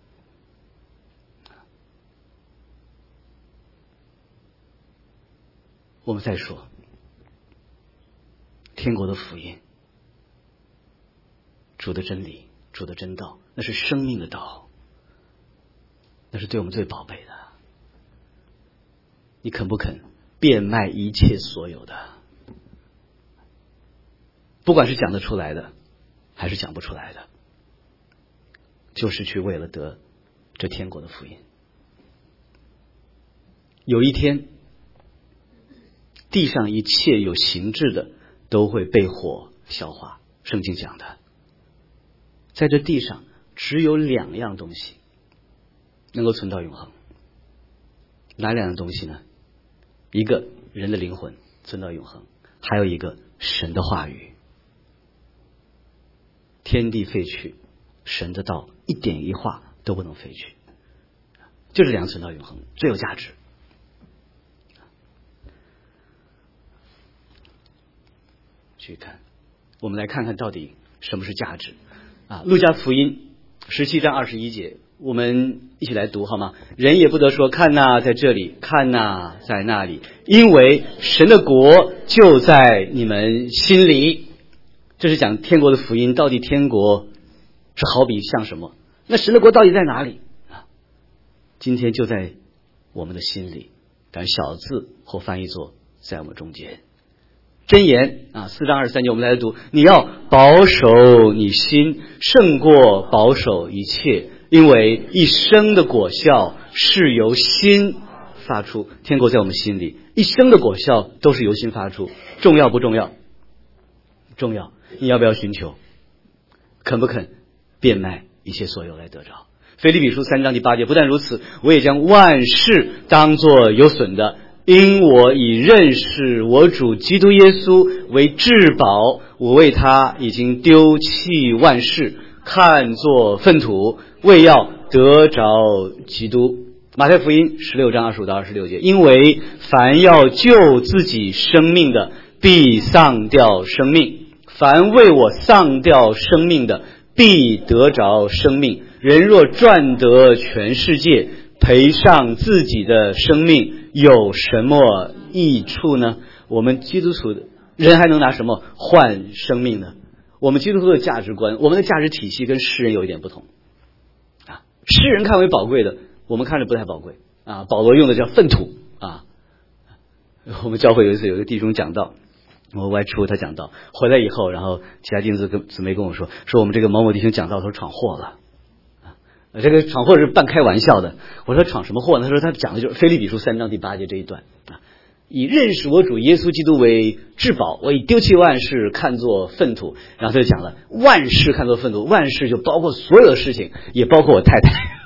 我们再说天国的福音，主的真理，主的真道，那是生命的道，那是对我们最宝贝的。你肯不肯变卖一切所有的，不管是讲得出来的还是讲不出来的，就是去为了得这天国的福音。有一天地上一切有形质的都会被火消化，圣经讲的，在这地上只有两样东西能够存到永恒。哪两样东西呢？一个人的灵魂存到永恒，还有一个神的话语。天地废去，神的道一点一画都不能废去，就这两个存到永恒，最有价值。 去看。我们来看看到底什么是价值啊？路加福音十七章二十一节，我们一起来读好吗？人也不得说看哪在这里，看哪在那里，因为神的国就在你们心里。这是讲天国的福音，到底天国是好比像什么？那神的国到底在哪里啊？今天就在我们的心里，但小字或翻译作在我们中间。箴言啊，四章二十三节，我们来读：你要保守你心，胜过保守一切，因为一生的果效是由心发出。天国在我们心里，一生的果效都是由心发出。重要不重要？重要。你要不要寻求？肯不肯变卖一切所有来得着？腓立比书三章第八节，不但如此，我也将万事当作有损的，因我以认识我主基督耶稣为至宝，我为他已经丢弃万事，看作粪土，为要得着基督。马太福音十六章二十五到二十六节，因为凡要救自己生命的，必丧掉生命；凡为我丧掉生命的，必得着生命。人若赚得全世界，赔上自己的生命，有什么益处呢？我们基督徒的人还能拿什么换生命呢？我们基督徒的价值观，我们的价值体系跟世人有一点不同啊。世人看为宝贵的，我们看着不太宝贵啊。保罗用的叫粪土啊。我们教会有一次有一个弟兄讲道，我外出他讲道回来以后，然后其他弟兄跟姊妹跟我说，说我们这个某某弟兄讲道的时候闯祸了。这个闯祸是半开玩笑的。我说闯什么祸呢？他说他讲的就是腓立比书三章第八节这一段啊，以认识我主耶稣基督为至宝，我以丢弃万事看作粪土。然后他就讲了万事看作粪土，万事就包括所有的事情，也包括我太太。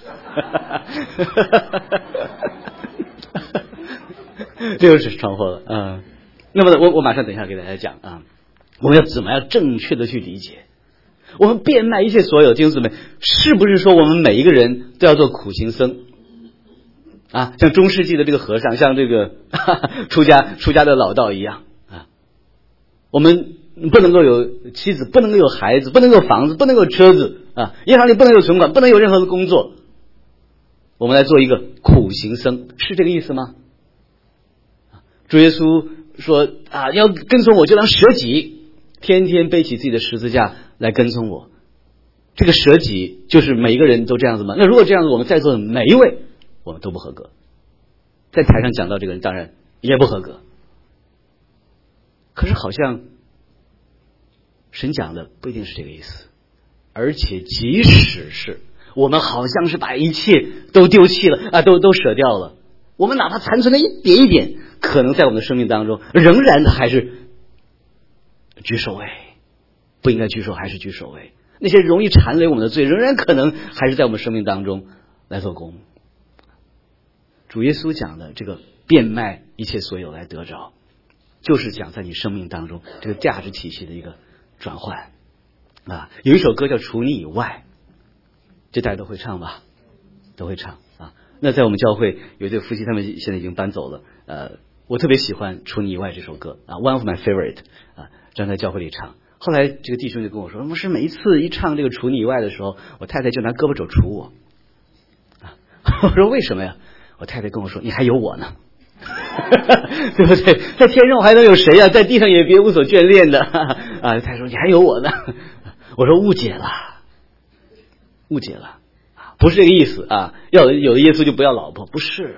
这就是闯祸了啊、嗯！那么我我马上等一下给大家讲啊，我们要怎么样正确的去理解？我们变卖一切所有，弟兄姊妹，是不是说我们每一个人都要做苦行僧啊？像中世纪的这个和尚，像这个哈哈出家出家的老道一样啊？我们不能够有妻子，不能够有孩子，不能够有房子，不能够有车子啊，银行里不能有存款，不能有任何的工作。我们来做一个苦行僧，是这个意思吗？主耶稣说啊，要跟从我就当舍己，天天背起自己的十字架来跟从我。这个舍己就是每一个人都这样子吗？那如果这样子，我们在座的每一位我们都不合格。在台上讲到这个人当然也不合格。可是好像神讲的不一定是这个意思，而且即使是我们好像是把一切都丢弃了啊，都都舍掉了，我们哪怕残存的一点一点，可能在我们的生命当中仍然还是居首位，不应该居首还是居首位。那些容易缠累我们的罪，仍然可能还是在我们生命当中来做工。主耶稣讲的这个变卖一切所有来得着，就是讲在你生命当中这个价值体系的一个转换啊。有一首歌叫《除你以外》，这大家都会唱吧？都会唱啊。那在我们教会有一对夫妻，他们现在已经搬走了。呃，我特别喜欢《除你以外》这首歌啊 ，One of my favorite 啊，站在教会里唱。后来这个弟兄就跟我说，牧师每一次一唱这个除你以外的时候，我太太就拿胳膊肘杵我啊。我说为什么呀？我太太跟我说，你还有我呢。对不对？在天上我还能有谁呀、啊？在地上也别无所眷恋的啊！他说你还有我呢。我说误解了，误解了，不是这个意思啊！要有的耶稣就不要老婆，不是。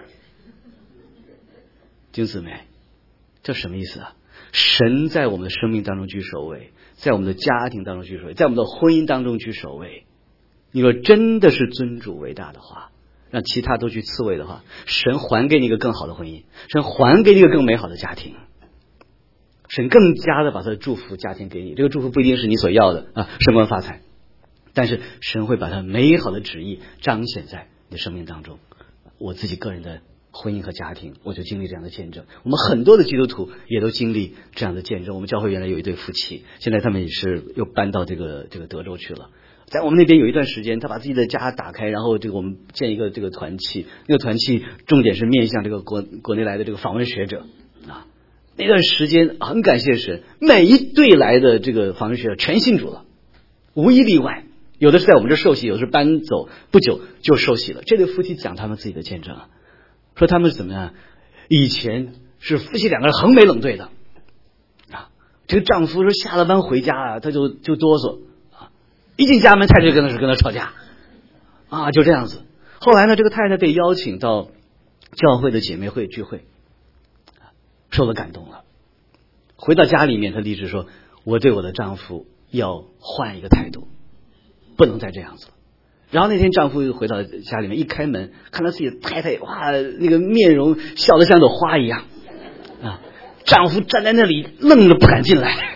弟兄姊妹，这什么意思啊？神在我们的生命当中居首位，在我们的家庭当中居首位，在我们的婚姻当中居首位。你说真的是尊主为大的话，让其他都去次位的话，神还给你一个更好的婚姻，神还给你一个更美好的家庭，神更加的把他的祝福家庭给你。这个祝福不一定是你所要的啊，升官发财，但是神会把他美好的旨意彰显在你的生命当中。我自己个人的婚姻和家庭，我就经历这样的见证。我们很多的基督徒也都经历这样的见证。我们教会原来有一对夫妻，现在他们也是又搬到这个这个德州去了。在我们那边有一段时间，他把自己的家打开，然后这个我们建一个这个团契，那个团契重点是面向这个国国内来的这个访问学者啊， 那段时间很感谢神，每一队来的这个访问学校全信主了，无一例外。有的是在我们这受洗，有的是搬走不久就受洗了。这对夫妻讲他们自己的见证啊，说他们是怎么样，以前是夫妻两个人横眉冷对的啊，这个丈夫说下了班回家啊，他就就哆嗦啊，一进家门太太就跟他是跟他吵架啊，就这样子。后来呢，这个太太被邀请到教会的姐妹会聚会，受了感动了。回到家里面，她立志说：“我对我的丈夫要换一个态度，不能再这样子了。”然后那天丈夫又回到家里面，一开门看到自己的太太，哇，那个面容笑得像朵花一样啊！丈夫站在那里愣着不敢进来，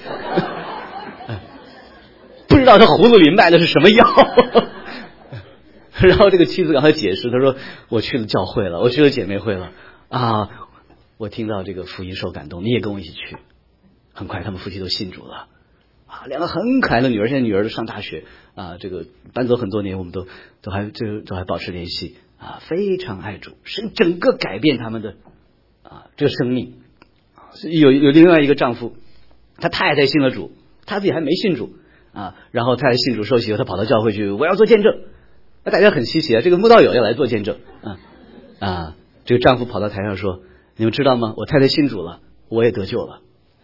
不知道他葫芦里卖的是什么药。然后这个妻子赶快解释，她说：“我去了教会了，我去了姐妹会了啊，我听到这个福音受感动，你也跟我一起去。”很快他们夫妻都信主了啊，两个很可爱的女儿，现在女儿都上大学啊，这个搬走很多年，我们都都还这个都还保持联系啊，非常爱主，是整个改变他们的啊这个生命。有有另外一个丈夫，他太太信了主，他自己还没信主啊，然后太太信主受洗后，他跑到教会去，我要做见证。那大家很稀奇啊，这个慕道友要来做见证啊啊！这个丈夫跑到台上说：“你们知道吗？我太太信主了，我也得救了。”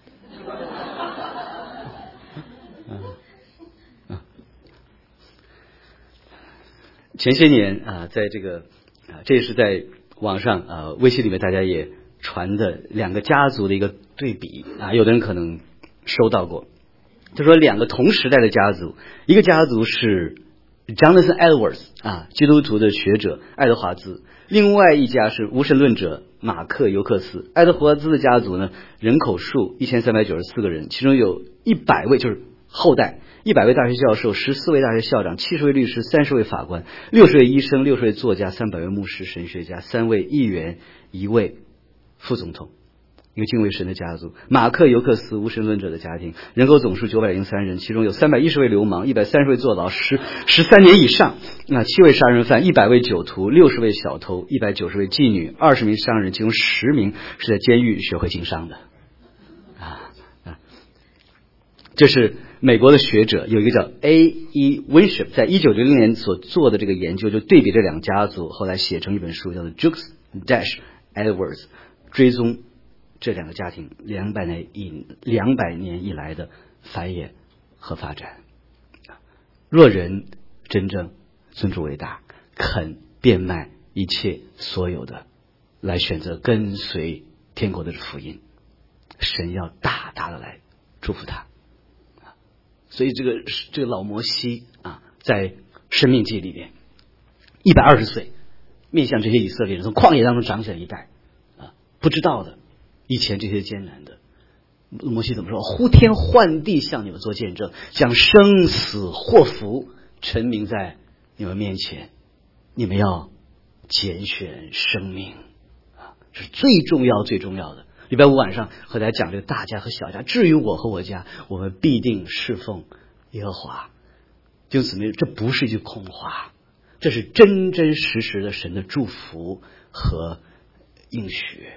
前些年啊，在这个啊，这也是在网上啊微信里面大家也传的两个家族的一个对比啊，有的人可能收到过。他说两个同时代的家族，一个家族是Jonathan Edwards 啊，基督徒的学者爱德华兹，另外一家是无神论者马克尤克斯。爱德华兹的家族呢，人口数一千三百九十四个人，其中有一百位就是后代，一百位大学教授，十四位大学校长，七十位律师，三十位法官，六十位医生，六十位作家，三百位牧师、神学家，三位议员，一位副总统。一个敬畏神的家族。马克尤克斯无神论者的家庭，人口总数九百零三人，其中有三百一十位流氓，一百三十位坐牢十十三年以上，那七位杀人犯，一百位酒徒，六十位小偷，一百九十位妓女，二十名商人，其中十名是在监狱学会经商的。啊啊，这是美国的学者有一个叫 A E Winship 在一九零零年所做的这个研究，就对比这两家族，后来写成一本书，叫做 Jukes Dash Edwards， 追踪这两个家庭两百年以两百年以来的繁衍和发展。若人真正尊主为大，肯变卖一切所有的，来选择跟随天国的福音，神要大大的来祝福他。所以这个这个老摩西啊，在申命记里面一百二十岁，面向这些以色列人从旷野当中长起来一代啊，不知道的以前这些艰难的，摩西怎么说？呼天唤地向你们做见证，将生死祸福陈明在你们面前，你们要拣选生命啊，这是最重要最重要的。礼拜五晚上和大家讲这个大家和小家，至于我和我家，我们必定侍奉耶和华。就姊妹，这不是一句空话，这是真真实实的神的祝福和应许。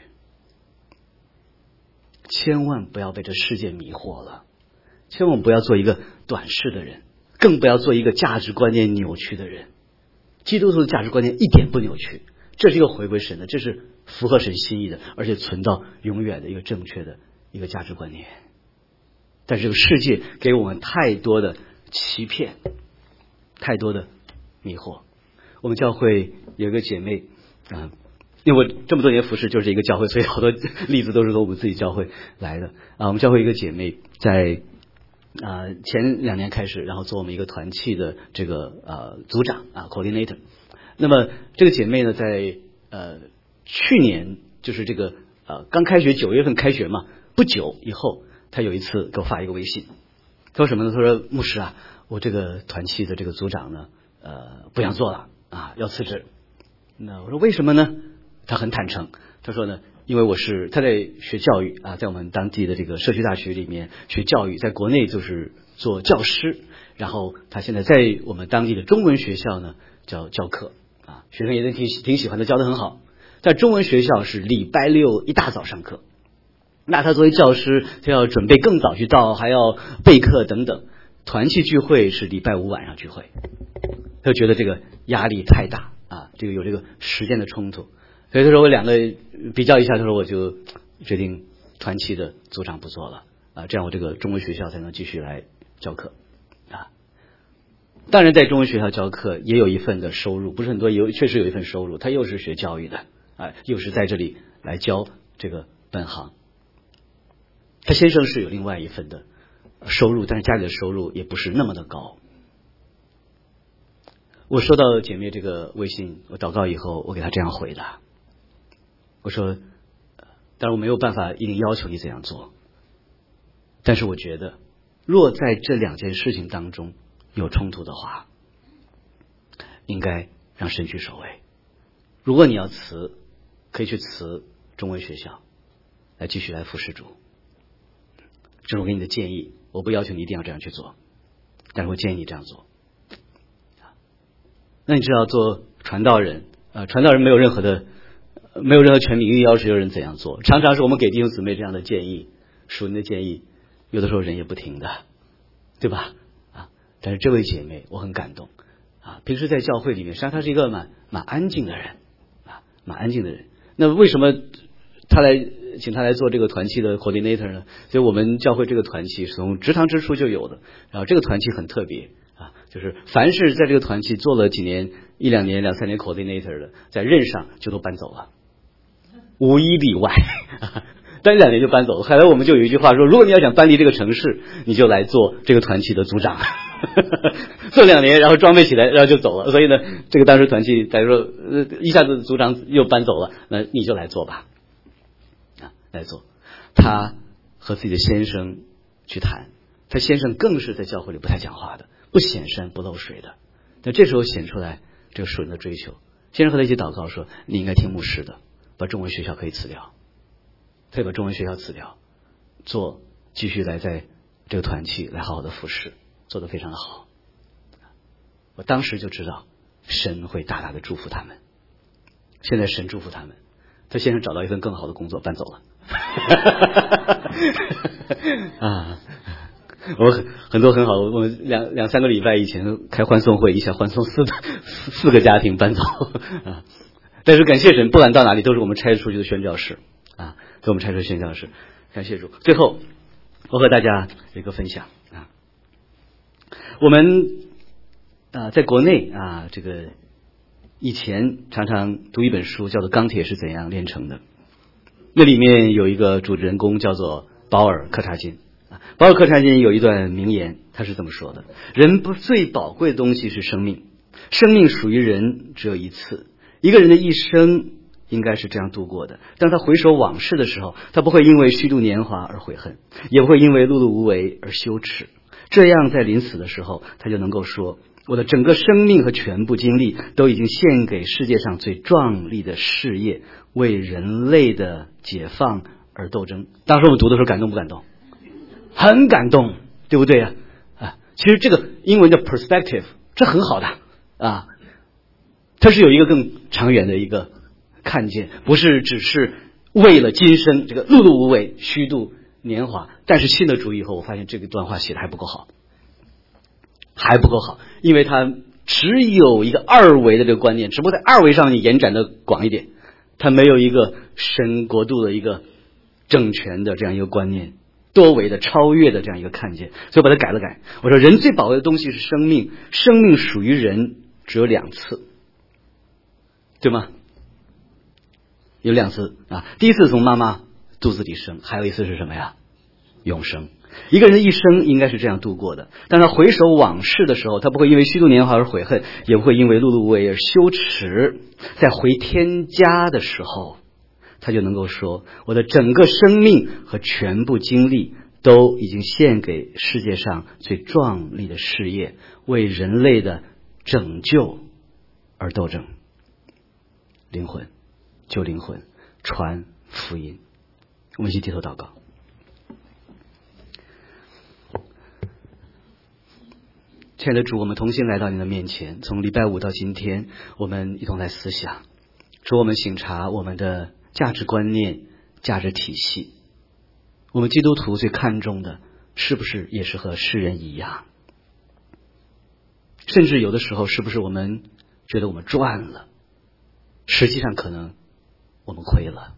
千万不要被这世界迷惑了，千万不要做一个短视的人，更不要做一个价值观念扭曲的人。基督徒的价值观念一点不扭曲，这是一个回归神的，这是符合神心意的，而且存到永远的一个正确的一个价值观念。但是这个世界给我们太多的欺骗，太多的迷惑。我们教会有一个姐妹啊，因为我这么多年服侍就是一个教会，所以好多例子都是从我们自己教会来的啊。我们教会一个姐妹在啊前两年开始，然后做我们一个团契的这个呃组长啊 coordinator。那么这个姐妹呢，在呃去年就是这个呃刚开学九月份开学嘛，不久以后，她有一次给我发一个微信，她说什么呢？她说牧师啊，我这个团契的这个组长呢，呃不想做了啊，要辞职。那我说为什么呢？他很坦诚，他说呢，因为我是他在学教育啊，在我们当地的这个社区大学里面学教育，在国内就是做教师，然后他现在在我们当地的中文学校呢教教课啊，学生也挺挺喜欢的，教得很好。在中文学校是礼拜六一大早上课那他作为教师，他要准备更早去到，还要备课等等。团契聚会是礼拜五晚上聚会，他就觉得这个压力太大啊，这个有这个时间的冲突，所以他说我两个比较一下，他说我就决定团契的组长不做了啊，这样我这个中文学校才能继续来教课啊。当然，在中文学校教课也有一份的收入，不是很多，有确实有一份收入，他又是学教育的啊，又是在这里来教这个本行。他先生是有另外一份的收入，但是家里的收入也不是那么的高。我收到姐妹这个微信，我祷告以后，我给她这样回的，我说，当然我没有办法一定要求你怎样做，但是我觉得，若在这两件事情当中有冲突的话，应该让神去守卫。如果你要辞，可以去辞中文学校，来继续来服侍主。这是我给你的建议，我不要求你一定要这样去做，但是我建议你这样做。那你知道做传道人啊、呃，传道人没有任何的没有任何权柄要求人怎样做，常常是我们给弟兄姊妹这样的建议，属灵的建议，有的时候人也不听的，对吧？啊，但是这位姐妹我很感动啊，平时在教会里面，实际上她是一个蛮蛮安静的人啊，蛮安静的人。那为什么她来请她来做这个团契的 coordinator 呢？所以我们教会这个团契是从直堂之初就有的，然后这个团契很特别啊，就是凡是在这个团契做了几年、一两年、两三年 coordinator 的，在任上就都搬走了，无一例外。待两年就搬走了。后来我们就有一句话说，如果你要想搬离这个城市，你就来做这个团契的组长。做两年，然后装备起来，然后就走了。所以呢，这个当时团契，假如说呃一下子组长又搬走了，那你就来做吧，啊，来做。他和自己的先生去谈，他先生更是在教会里不太讲话的，不显山不漏水的。那这时候显出来这个属灵的追求。先生和他一起祷告说，你应该听牧师的，把中文学校可以辞掉。他把中文学校辞掉，做继续来在这个团契来好好的服侍，做得非常的好。我当时就知道神会大大的祝福他们。现在神祝福他们，他先生找到一份更好的工作，搬走了。啊，我很很多很好，我们两两三个礼拜以前开欢送会，一下欢送四四四个家庭搬走啊。但是感谢神，不管到哪里都是我们差出去的宣教士啊。给我们拆出宣教士，感谢主。最后，我和大家有一个分享啊，我们啊在国内啊，这个以前常常读一本书，叫做《钢铁是怎样炼成的》，那里面有一个主人公叫做保尔·柯察金啊。保尔·柯察金有一段名言，他是这么说的：人不最宝贵的东西是生命，生命属于人只有一次，一个人的一生应该是这样度过的。当他回首往事的时候，他不会因为虚度年华而悔恨，也不会因为碌碌无为而羞耻。这样在临死的时候，他就能够说，我的整个生命和全部精力都已经献给世界上最壮丽的事业，为人类的解放而斗争。当时我们读的时候感动不感动？很感动，对不对啊？啊，其实这个英文叫 perspective， 这很好的啊，它是有一个更长远的一个看见，不是只是为了今生这个碌碌无为虚度年华。但是信了主以后，我发现这个段话写的还不够好，还不够好，因为它只有一个二维的这个观念，只不过在二维上你延展的广一点，它没有一个神国度的一个政权的这样一个观念，多维的超越的这样一个看见，所以把它改了改。我说人最宝贵的东西是生命，生命属于人只有两次，对吗？有两次啊，第一次从妈妈肚子里生，还有一次是什么呀？永生。一个人的一生应该是这样度过的，但他回首往事的时候，他不会因为虚度年华而悔恨，也不会因为碌碌无为而羞耻。在回天家的时候，他就能够说，我的整个生命和全部精力都已经献给世界上最壮丽的事业，为人类的拯救而斗争。灵魂救灵魂，传福音。我们一起低头祷告。亲爱的主，我们同心来到你的面前，从礼拜五到今天，我们一同来思想，主，我们省察我们的价值观念、价值体系， 我们基督徒最看重的是不是也是和世人一样？甚至有的时候是不是我们觉得我们赚了，实际上可能我们亏了，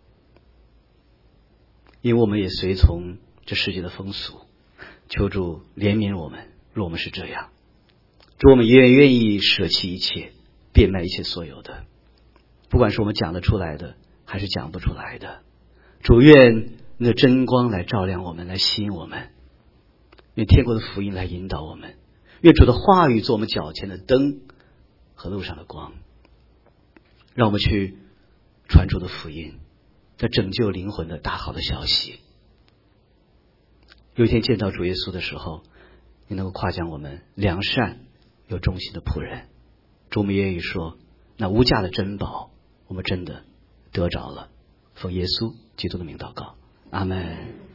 因为我们也随从这世界的风俗。求主怜悯我们，若我们是这样，主我们也愿意舍弃一切，变卖一切所有的，不管是我们讲得出来的还是讲不出来的。主愿那真光来照亮我们，来吸引我们，愿天国的福音来引导我们，愿主的话语做我们脚前的灯和路上的光，让我们去传主的福音，这拯救灵魂的大好的消息。有一天见到主耶稣的时候，你能够夸奖我们良善又忠心的仆人。主，我们愿意说，那无价的珍宝我们真的得着了。奉耶稣基督的名祷告，阿们。